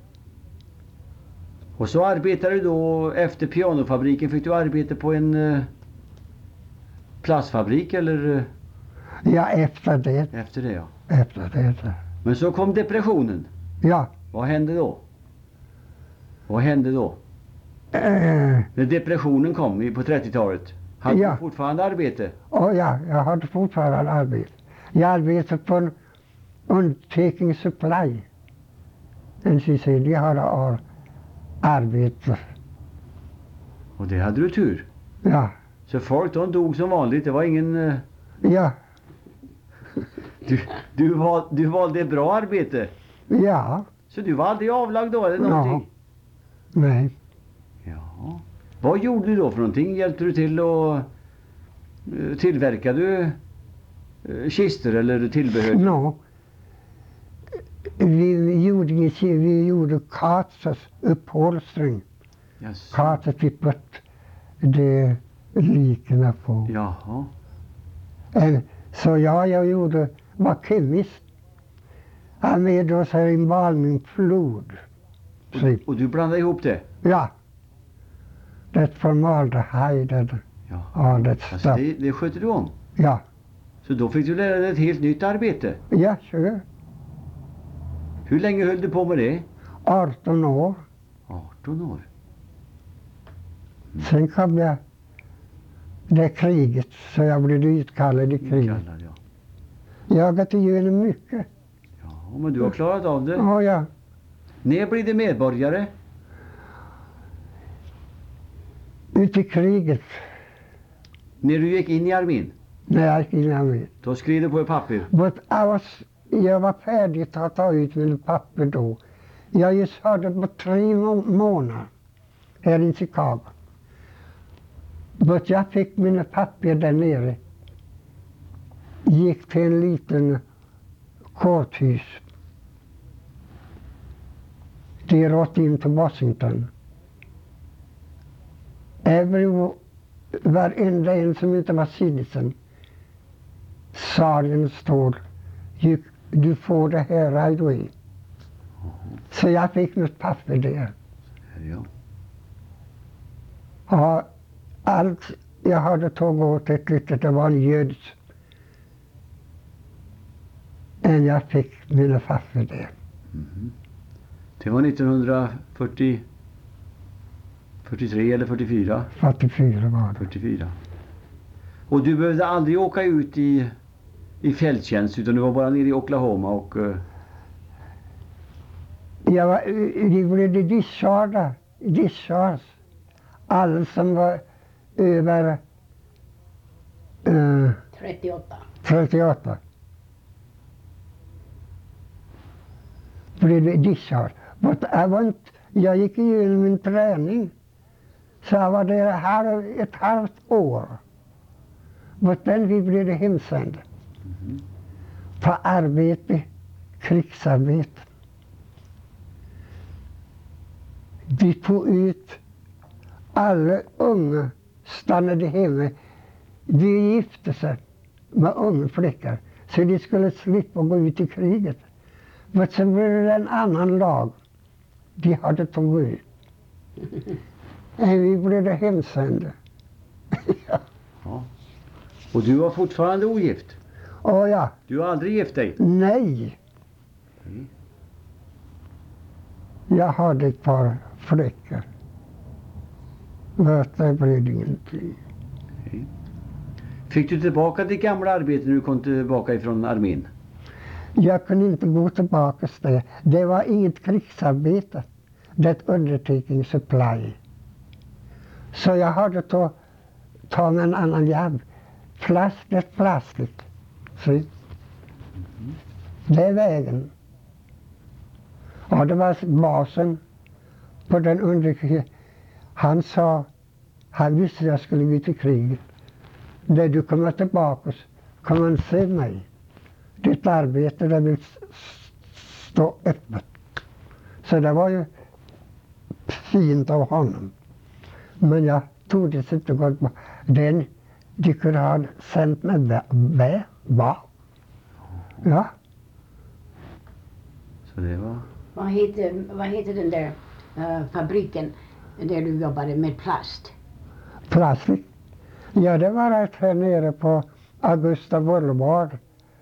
Och så arbetade du då efter pianofabriken. Fick du arbete på en eh, plastfabrik eller? eh, Ja, efter det. Efter det ja. Efter det. Men så kom depressionen. Ja. Vad hände då? Vad hände då? Eh, När depressionen kom i- på trettiotalet. Hade Ja. du fortfarande arbete? och ja, jag hade fortfarande arbete. Jag arbetade på en undertaking supply. En syssel, jag hade ar- arbete. Och det hade du tur. Ja, Så folk de dog som vanligt. Det var ingen... eh, ja, Du, du, val, du valde ett bra arbete. ja, Så du var aldrig avlagd då eller någonting? nej. Ja. Vad gjorde du då för någonting? Hjälpte du till och eh, tillverkade du eh, kister eller tillbehör? No. Vi gjorde inget, vi gjorde katsas upphållstring. Jaså. Katet vi pött det likna på. Jaha. En, så ja, jag gjorde, var kemist. Han med oss här i Malmöflod. Så, Och du blandade ihop det? ja. Det formaldehyde Ja. och det Alltså stuff. det, det skötte du om? Ja, Så då fick du lära dig ett helt nytt arbete? ja, så. Hur länge höll du på med det? arton år. arton år. Sen kom jag, det kriget, så jag blev utkallad i kriget. Kallad, ja. Jag har gått igenom mycket. Ja, men du har klarat av det. Ja, ja. När blev du medborgare? Ute i kriget, När du gick in i armén? när jag gick in i armén. Då skrev du på ett papper. But I was, jag var färdig att ta ut mina papper då. Jag just hade på tre må- månader här i Chicago. But jag fick mina papper där nere. Gick till en liten korthus. Det rått in till Washington. Every, varenda en som inte var citizen. Sergeant står, du, du får det här right away. Så jag fick mitt papper där. Ja. Ja, allt jag hade tagit åt ett litet, det var en jöds. Men jag fick mina papper där. Mhm. Det var nittonhundrafyrtio, fyrtiotre eller fyrtiofyra? fyrtiofyra var det. fyrtiofyra. Och du behövde aldrig åka ut i, i fälttjänst utan du var bara nere i Oklahoma och... Uh... Jag var, de blev dischargade, dischargade. Alla som var över uh, trettioåtta. trettioåtta. Blev dischargade. But I went, jag gick igenom min träning. Så jag var där här ett halvt år. Men sen vi blev hemsända. Mm. På arbete, krigsarbete. De tog ut alla unga, stannade hemma. De gifte sig med unga flickor. Så de skulle slippa gå ut i kriget. Men sen blev det en annan lag. De hade tagit ut. Vi blev hemsända. Ja. Ja. Och du var fortfarande ogift? Åh ja. Du har aldrig gift dig? Nej. Mm. Jag hade ett par flickor. Men det blev ingenting. Mm. Fick du tillbaka ditt gamla arbete när du kom tillbaka ifrån armén? Jag kunde inte gå tillbaka till det. Det var inget krigsarbete. Det är ett undertaking supply. Så jag hade att ta med en annan jobb. Plastigt, plastigt. Så. Mm. Det är vägen. Och det var basen på den undertaking. Han sa, han visste att jag skulle gå till kriget. När du kommer tillbaka kan man se mig. Ditt arbete där vill stå öppet. Så det var ju fint av honom. Men jag tog det inte gott på. Den, de kunde ha sänt mig med. Va? Ja. Så det var... Vad heter, vad heter den där uh, fabriken där du jobbade med plast? Plastik? Ja, det var rätt här nere på Augusta Boulevard.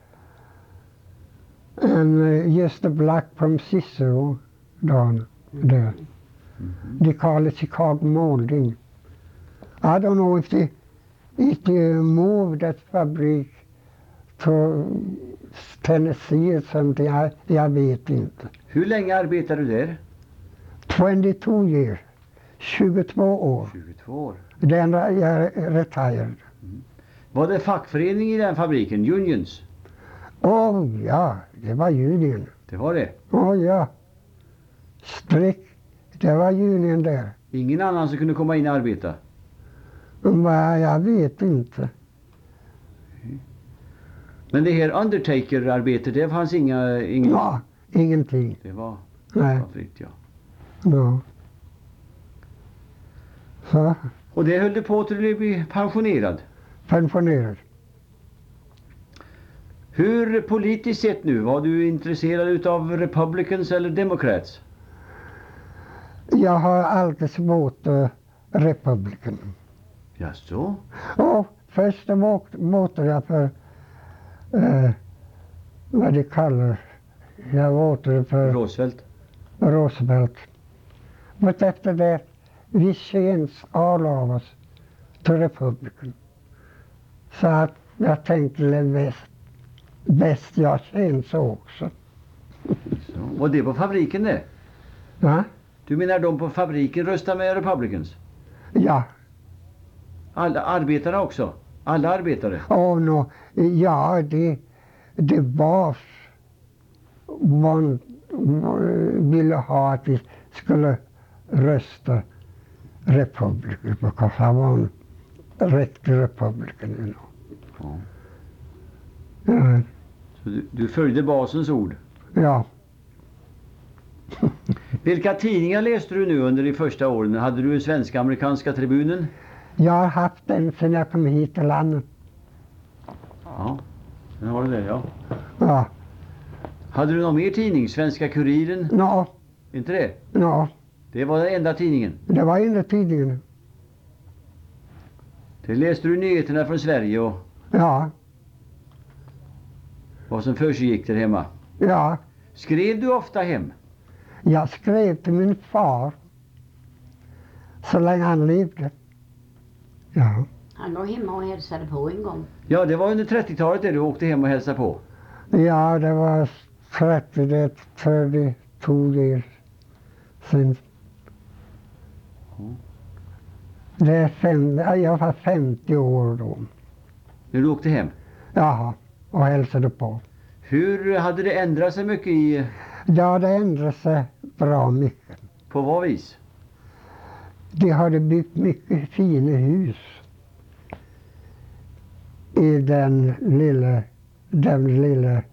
And uh, just the black from Cicero down there. Mm-hmm. They call it Chicago molding. I don't know if they, if they moved that fabric to Tennessee or something. I, jag vet inte. Hur länge arbetade du där? twenty-two years. tjugotvå år. tjugotvå år. Den jag retired. Mm. Var det fackförening i den fabriken? Unions? Åh oh, ja, det var union. Det var det? Åh oh, ja. Strick, det var union där. Ingen annan som kunde komma in och arbeta? Men jag vet inte. Mm. Men det här Undertaker-arbetet, det fanns inga... inga... Ja, ingenting. Det var, Nej. var fritt, ja. Ja. Så. Och det höll du på till du blev pensionerad? Pensionerad. Hur politiskt sett nu, var du intresserad utav Republicans eller Democrats? Jag har alltid svårt uh, Republican. Jaså? Och först votade jag för uh, vad de kallar, jag votade för Roosevelt? Roosevelt. Men efter det, vi känns all av oss till Republican. Så att jag tänkte det bäst, bäst jag känns också. Så. Och det på fabriken det? Va? Du menar de på fabriken röstar med Republicans? Ja. Alla arbetare också? Alla arbetare? Oh, no. Ja, det, det var man ville ha att vi skulle rösta Republican, because I was a riktig Republican, you know. Ja. Ja. Så du, du följde basens ord? Ja. Vilka tidningar läste du nu under de första åren? Hade du Svenska Amerikanska Tribunen? Jag har haft den sedan jag kom hit till landet. Ja, den har du det, ja. Ja. Hade du någon mer tidning? Svenska Kuriren? No. Inte det? No. Det var den enda tidningen? Det var inte tidningen. Det läste du nyheterna från Sverige och Ja. vad som försiggick där hemma? Ja. Skrev du ofta hem? Jag skrev till min far så länge han levde. Ja. Han var hemma och hälsade på en gång. Ja, det var under trettiotalet där du åkte hem och hälsade på. Ja, det var trettio det för det tog det sen. Mm. Det är fem, jag var femtio år då. När du åkte hem. Jaha, och hälsade på. Hur hade det ändrat sig mycket i... Ja, det ändrade sig bra mycket. På vad vis? De hade byggt mycket fina hus i den lilla, den lilla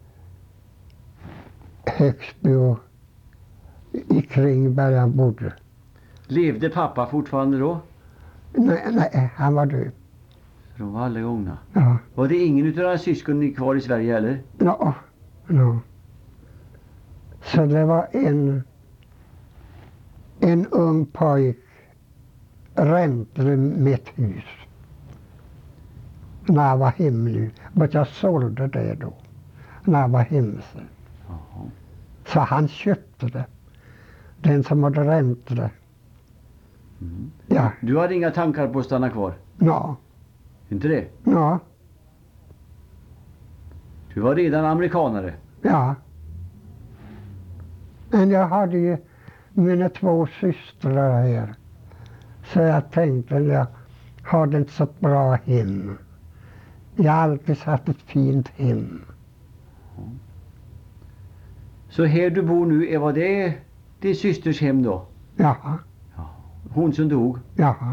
Högsby och i kring där jag bodde. Levde pappa fortfarande då? Nej, nej, han var död. De var alla gångna. Ja, Var det ingen utav era syskon kvar i Sverige heller? no, no. Så det var en en ung pojk räntade mitt hus när jag var hemma. Men jag sålde det då när jag var hemma. Jaha. Så han köpte det. Den som hade räntat det. Mm. Ja, Du hade inga tankar på att stanna kvar? no, Inte det? no, Du var redan amerikanare. ja. Men jag hade ju mina två systrar här. Så jag tänkte, jag hade inte så bra hem. Jag har alltid haft ett fint hem. Så här du bor nu, är vad det din systers hem då? Jaha, Hon som dog. jaha.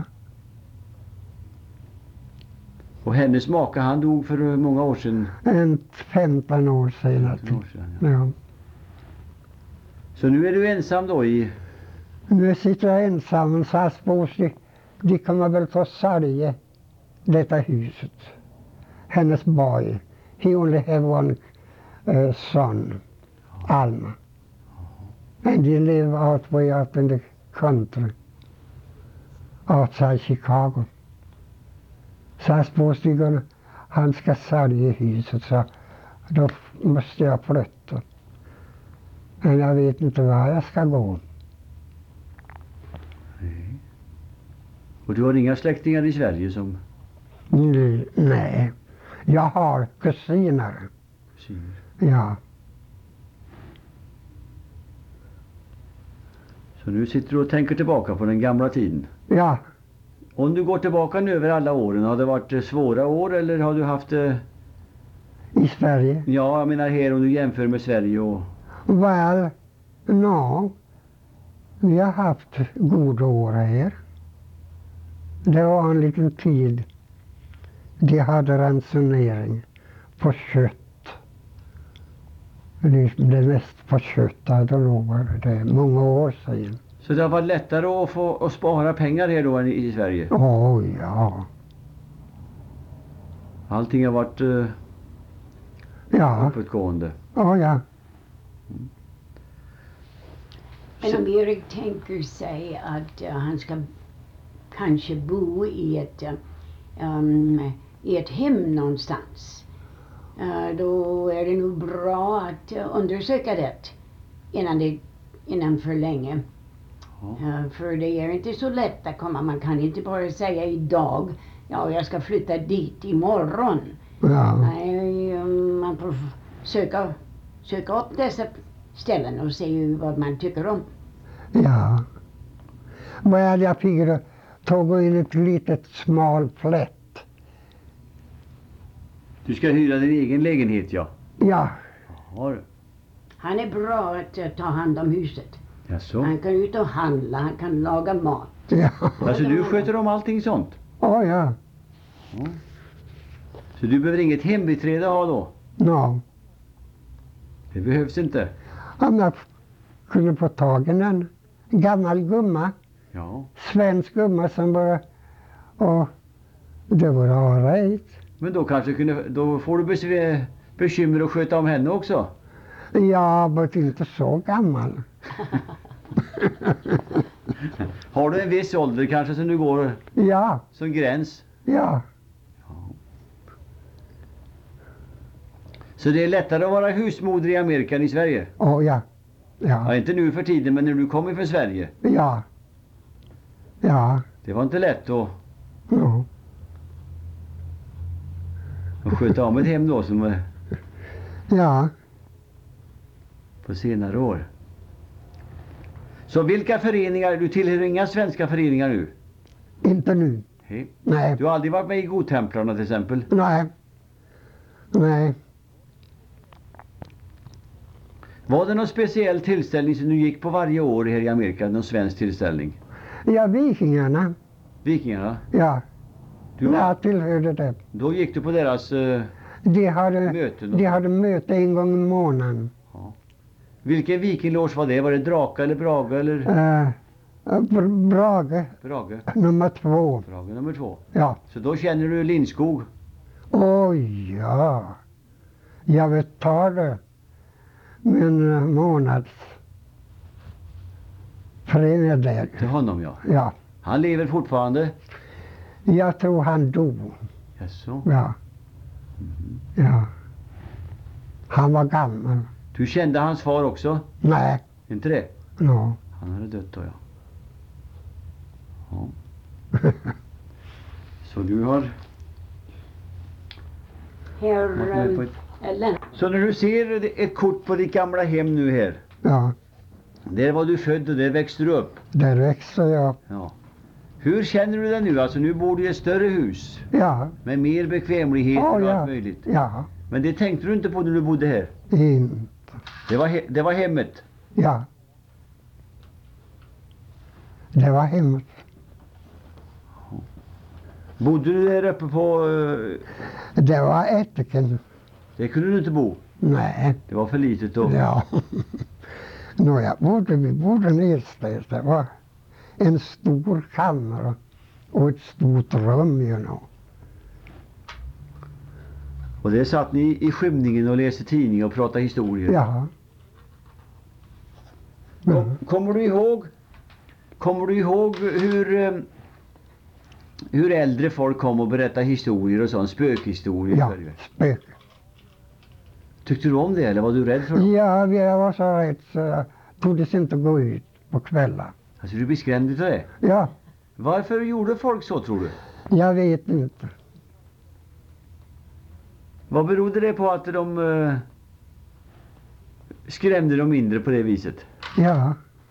Och hennes make, han dog för många år sedan. En femton år senare. femton år sedan, ja. Ja. Så nu är du ensam då i... Nu sitter jag ensam och så de, de kommer väl få sälja detta huset. Hennes boy. He only have one uh, son, Alma. And they live out way up in the country, outside Chicago. Så jag suppose de gonna, han ska sälja huset, så då måste jag flytta. Men jag vet inte var jag ska gå. Nej. Och du har inga släktingar i Sverige som... Nej, nej. Jag har kusiner. kusiner? Ja. Så nu sitter du och tänker tillbaka på den gamla tiden. Ja. Om du går tillbaka nu över alla åren, har det varit svåra år eller har du haft det... I Sverige. Ja, jag menar här om du jämför med Sverige och... Well, no. Vi har haft goda år här. Det var en liten tid. De hade ransonering på kött. Det blev mest på kött, då var det många år sedan. Så det har varit lättare att få att spara pengar här då än i Sverige? Åh, oh, ja. Allting har varit uh, Ja. uppåtgående. Åh, oh, ja. Men om Erik tänker sig att uh, han ska kanske bo i ett, uh, um, i ett hem någonstans. Uh, då är det nog bra att uh, undersöka det innan, det innan för länge. Ja. Uh, för det är inte så lätt att komma. Man kan inte bara säga idag, ja jag ska flytta dit imorgon. Ja. Nej, um, man får söka, söka upp dessa ställen och se vad man tycker om. Ja. Men jag fick ta in ett litet smal plätt. Du ska hyra din egen lägenhet, ja. Ja. Ja, du. Han är bra att uh, ta hand om huset. Jaså? Han kan ut och handla, han kan laga mat. Ja. Alltså du sköter om allting sånt? Åh, oh, ja. Ja. Så du behöver inget hembiträde ha då? No. Det behövs inte. Om jag kunde få tag i en gammal gumma. Ja. Svensk gumma som bara... Och det var all right. Men då kanske kunde, då får du besvär, bekymmer att sköta om henne också. Ja, men inte så gammal. Har du en viss ålder kanske som du går Ja, som gräns? ja. Så det är lättare att vara husmoder i Amerika än i Sverige? Åh, ja. Ja, Ja, inte nu för tiden, men när du kommer från Sverige. ja. Ja, Det var inte lätt att... no. Och sköt om ett hem då som var Ja, på senare år. Så vilka föreningar, du tillhör inga svenska föreningar nu? inte nu. Hej. Nej, Du har aldrig varit med i Godtemplarna till exempel? nej, nej. Var det någon speciell tillställning som du gick på varje år här i Amerika? Någon svensk tillställning? Ja, Vikingarna. Vikingarna? Ja, Du var, jag tillhörde det. Då gick du på deras uh, De hade, möten? och- de hade möte en gång i månaden. Ja. Vilken vikinglås var det? Var det Draka eller Brage eller? Uh, Br- Brage, Brage. nummer två. Brage nummer två. Ja. Så då känner du Lindskog? Oj, ja. Jag vet ta det. Min uh, månads premie där. Till honom, ja. Ja, Han lever fortfarande? jag tror han dog. Jaså? Ja, Mhm. ja. Han var gammal. Du kände hans far också? Nej, Inte det? no. Han hade dött då, ja. Ja. Så du har Herr varit med på ett... Ellen. Så när du ser ett kort på ditt gamla hem nu här. Ja, Där var du född och där växte du upp. där växte jag. Ja. Hur känner du dig nu? Alltså nu bor du i ett större hus. Ja, Med mer bekvämligheter oh, och ja. allt möjligt. Ja, Men det tänkte du inte på när du bodde här. in. Det var, he- det var hemmet. Ja. Det var hemmet. Bodde du där uppe på... eh, Det var ättiken. Det kunde du inte bo. Nej, Det var för litet då. ja. Nå, jag bodde, vi bodde nedställs. Det var en stor kammare och ett stort rum, you know. Och där satt ni i skymningen och läste tidningar och pratade historier. Ja. Kom, kommer du ihåg Kommer du ihåg hur eh, hur äldre folk kom och berättade historier och sån spökhistorier Ja, för dig? spök. Tyckte du om det eller var du rädd för dem? Ja, jag var så rädd så jag tordes inte gå ut på kvällar. Alltså du blir skrämd utav det. Ja, Varför gjorde folk så tror du? jag vet inte. Vad berodde det på att de eh, skrämde dem mindre på det viset? Ja,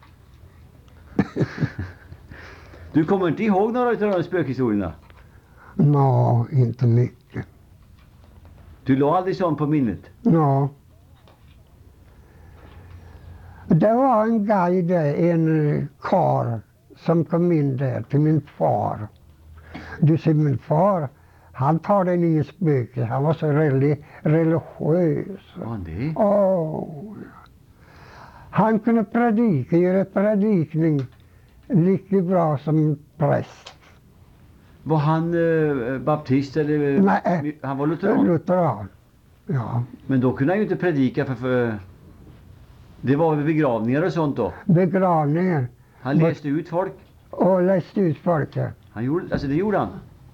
Du kommer inte ihåg några av de spökhistorierna? nå, inte mycket. Du la aldrig sånt på minnet? Nå. Det var en guide, en eh, karl som kom in där till min far. Du ser, min far, han tar den ingen spöke. Han var så reli- religiös. Var han det? Åh, han kunde predika, göra predikning lika bra som präst. Var han eh, baptist eller? Nej. Han var lutheran. Lutheran. Ja. Men då kunde han ju inte predika för, för det var väl begravningar och sånt då. Begravningar. Han läste ut folk. Och läste ut folket. Han gjorde, alltså det gjorde han.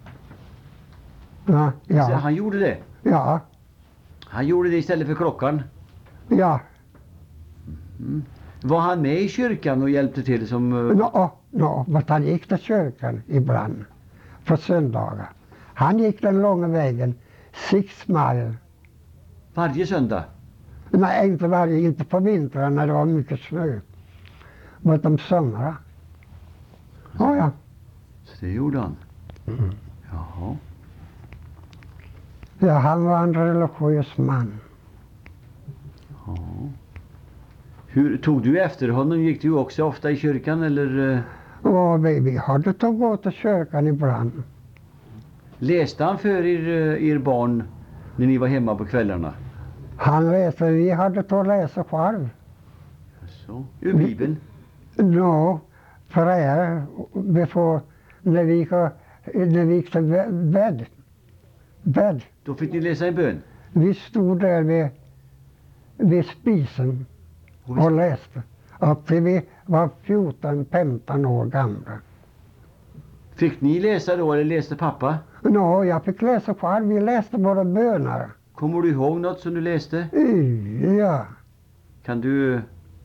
Ja, Så ja, han gjorde det. ja, Han gjorde det istället för klockan. ja. Mm. Var han med i kyrkan och hjälpte till som... eh, Nå, nå, men han gick till kyrkan ibland. På söndagar. Han gick den långa vägen. Six mile. varje söndag? Nej, inte varje, inte på vintern när det var mycket snö. Men om somrarna. Ja, ja. Så det gjorde han. Mm. Jaha. Ja, han var en religiös man. Ja. Hur tog du efter honom? Gick du också ofta i kyrkan eller eh, Och vi, vi hade att gå till kyrkan ibland. läste han för er, eh, er barn när ni var hemma på kvällarna? Han läste, vi hade att läsa själv. Så. Ur Bibeln? Nå, för er, vi får, när vi gick, när vi gick till bä- bädd, bädd, Då fick ni läsa en bön? vi stod där vid, vid spisen Och vi- och läste. Upp till vi var fjorton femton år gamla. Fick ni läsa då eller läste pappa? Nå, jag fick läsa själv, vi läste våra böner. Kommer du ihåg något som du läste? Ja, Kan du...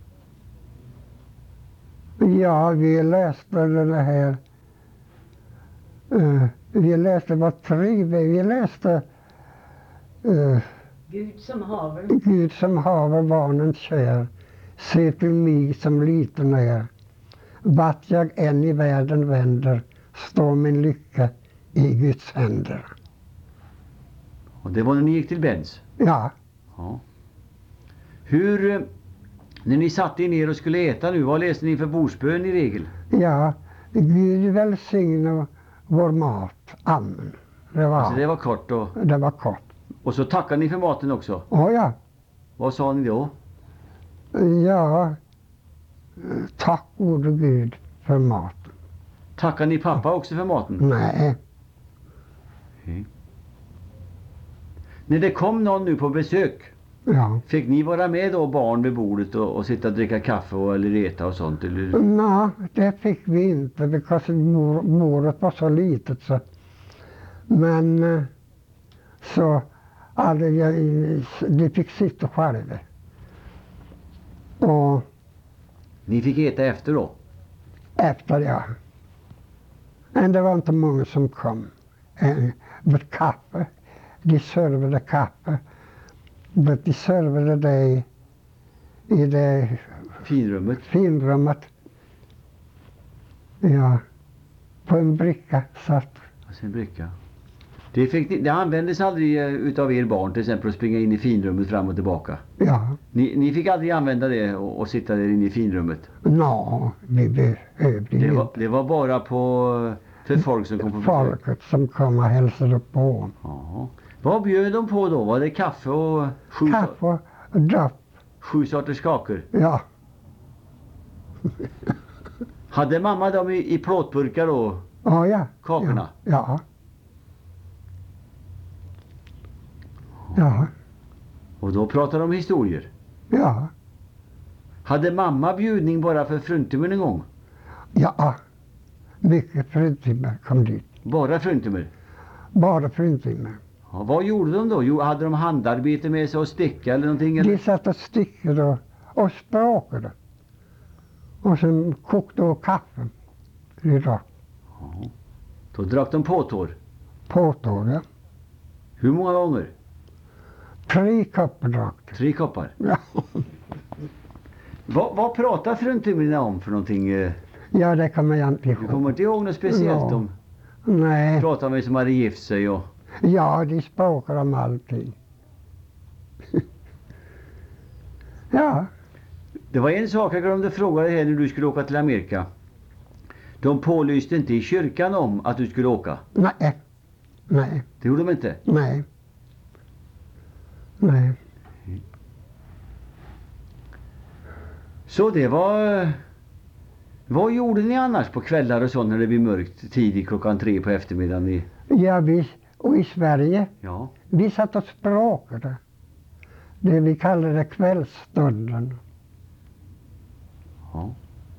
ja, vi läste den här, uh, vi läste var tre, vi läste uh, Gud som haver. Gud som haver barnen kär, se till mig som liten är. Vart jag än i världen vänder, står min lycka i Guds händer. Och det var när ni gick till bädds? Ja. Ja. Hur, eh, när ni satte er ner och skulle äta nu, vad läste ni för bordsbön i regel? Ja, Gud välsigne vår mat. Amen. Det var, Alltså det var kort och, det var kort. och så tackade ni för maten också. Åh ja. Vad sa ni då? Ja, tack gode Gud för maten. Tackade ni pappa också för maten? Nej, Okej. När det kom någon nu på besök, ja. fick ni vara med då, barn vid bordet och, och sitta och dricka kaffe och, eller äta och sånt? Eller? Nej, det fick vi inte, because bor- bordet var så litet så. Men eh, så hade jag, de fick sitta själva. Och Ni fick äta efter då? efter ja. Men det var inte många som kom. Eh, Men kaffe, de serverade kaffe. Men de serverade det i, i det Finrummet? finrummet. Ja, på en bricka satt. Alltså en bricka. Det, fick ni, det användes aldrig eh, utav er barn till exempel att springa in i finrummet fram och tillbaka? Ja, Ni, ni fick aldrig använda det och, och sitta där inne i finrummet? nå, vi behövde Det var, inte. det var bara på, för folk som kom på besök? Folket som kom och hälsade på. Jaha. Vad bjöd de på då? Var det kaffe och sju, Kaffe och dropp, sju sorters kakor? ja. Hade mamma dem i, i plåtburkar då? Oh, ja. Kakorna? Ja. Ja. Och då pratade de historier? Ja. Hade mamma bjudning bara för fruntimmer en gång? Ja. Mycket fruntimmer kom dit. Bara fruntimmer? Bara fruntimmer. Ja, vad gjorde de då? Jo, hade de handarbete med sig och sticka eller någonting? Eller? De satt och stickade och, och språkade. Och sen kokte och kaffe. De drack Ja. Då drack de påtår? påtår. Hur många gånger? Tre koppar drack de. Tre koppar? Ja. Vad, vad pratar fruntimmerna om för någonting? eh? Ja, det kommer jag inte Du ihåg. kommer inte ihåg något speciellt Ja. om? Nej. Pratar med som hade gift sig och... Ja, de språkar om allting. Ja. Det var en sak jag glömde fråga dig här när du skulle åka till Amerika. De pålyste inte i kyrkan om att du skulle åka. Nej. Nej. Det gjorde de inte. Nej. Nej. Så det var... Vad gjorde ni annars på kvällar och så när det blir mörkt tidigt klockan tre på eftermiddagen? I... Ja, vi, och i Sverige, Ja. vi satt och språkade. Det vi kallade kvällsstunden. Ja.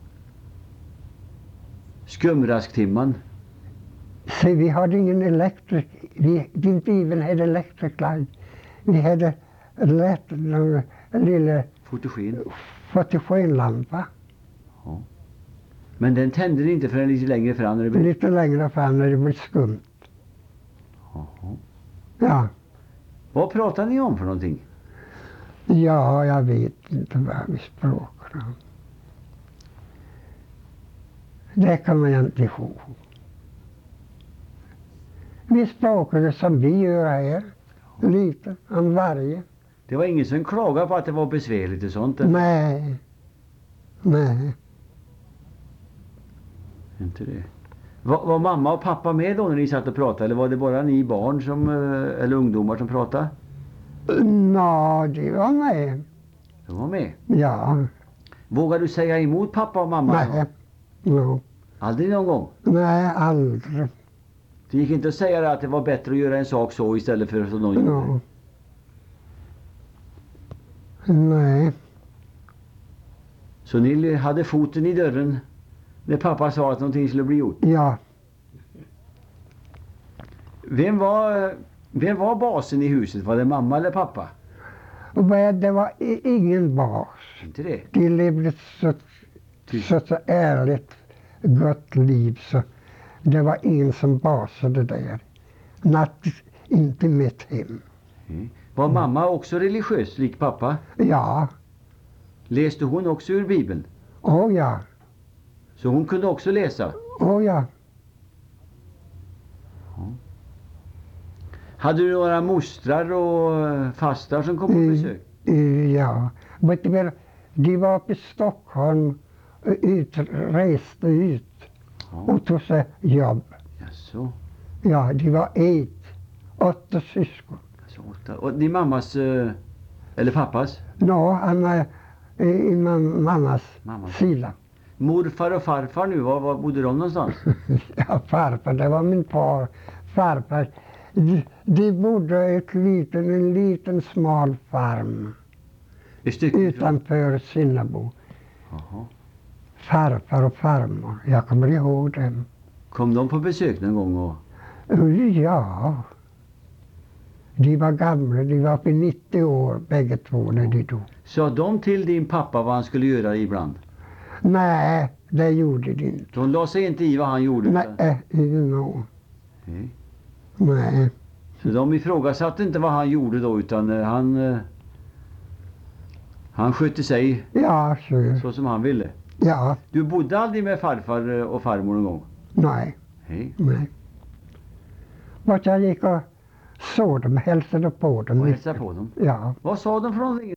Skumrasktimman. Se, vi hade ingen elektrik. Vi didn't even had electric light. Vi hade lätt en lilla Fotogen. fotogenlampa. Ja. Men den tände ni inte förrän lite längre fram när det blev... Lite längre fram när det blev skumt. Jaha. Ja. Vad pratar ni om för någonting? Ja, jag vet inte vad vi språkade om. Det kommer jag inte ihåg. Vi språkade som vi gör här. Lite om varje. Det var ingen som klagade på att det var besvärligt och sånt? eller? Nej. Nej. Inte det. Var, var mamma och pappa med då när ni satt och pratade? Eller var det bara ni barn som, eh, eller ungdomar som pratade? Nå, det var med. De var med. Ja. Vågar du säga emot pappa och mamma? Nej. No. Aldrig någon gång? Nej, aldrig. Det gick inte att säga att det var bättre att göra en sak så istället för som de gjorde? No. Nej. Så ni hade foten i dörren när pappa sa att någonting skulle bli gjort? Ja. Vem var, vem var basen i huset? Var det mamma eller pappa? Och bara, det var i- ingen bas. Inte det? De levde så, så, så ärligt, gott liv så det var ingen som basade där. Natt, inte mitt hem. Mm. Var mamma också religiös, lik pappa? Ja, Läste hon också ur Bibeln? åh ja, Så hon kunde också läsa? åh ja. Hade du några mostrar och eh, fastrar som kom på Mm. besök? Eh, Ja, vet du väl, de var uppe i Stockholm, eh, ut, reste ut Ja, och tog sig jobb. jaså. Ja, de var ett, åtta syskon. Alltså, åtta. Och din mammas, eh, eller pappas? Nå, han är eh, i mam- mammas Mammas. sida. Morfar och farfar nu, var, var bodde de någonstans? Ja, farfar, det var min far. Farfar, de, de bodde i ett liten, en liten smal farm Ett stycke ifrån? utanför Sinnabo. Jaha. Farfar och farmor, jag kommer ihåg dem. Kom de på besök någon gång? Och... Ja, de var gamla, de var uppe i nittio år bägge två när de dog. Sa de till din pappa vad han skulle göra ibland? Nej, det gjorde de inte. De la sig inte i vad han gjorde? Nej, utan- äh, no, Nej. nej. Så de ifrågasatte inte vad han gjorde då, utan eh, han eh, han skötte sig Ja, så, så som han ville. ja, Du bodde aldrig med farfar eh, och farmor någon gång? nej, Nej. nej. Vart jag gick och såg dem, hälsade på dem. Och hälsade på dem. Ja. Vad sa de för någonting?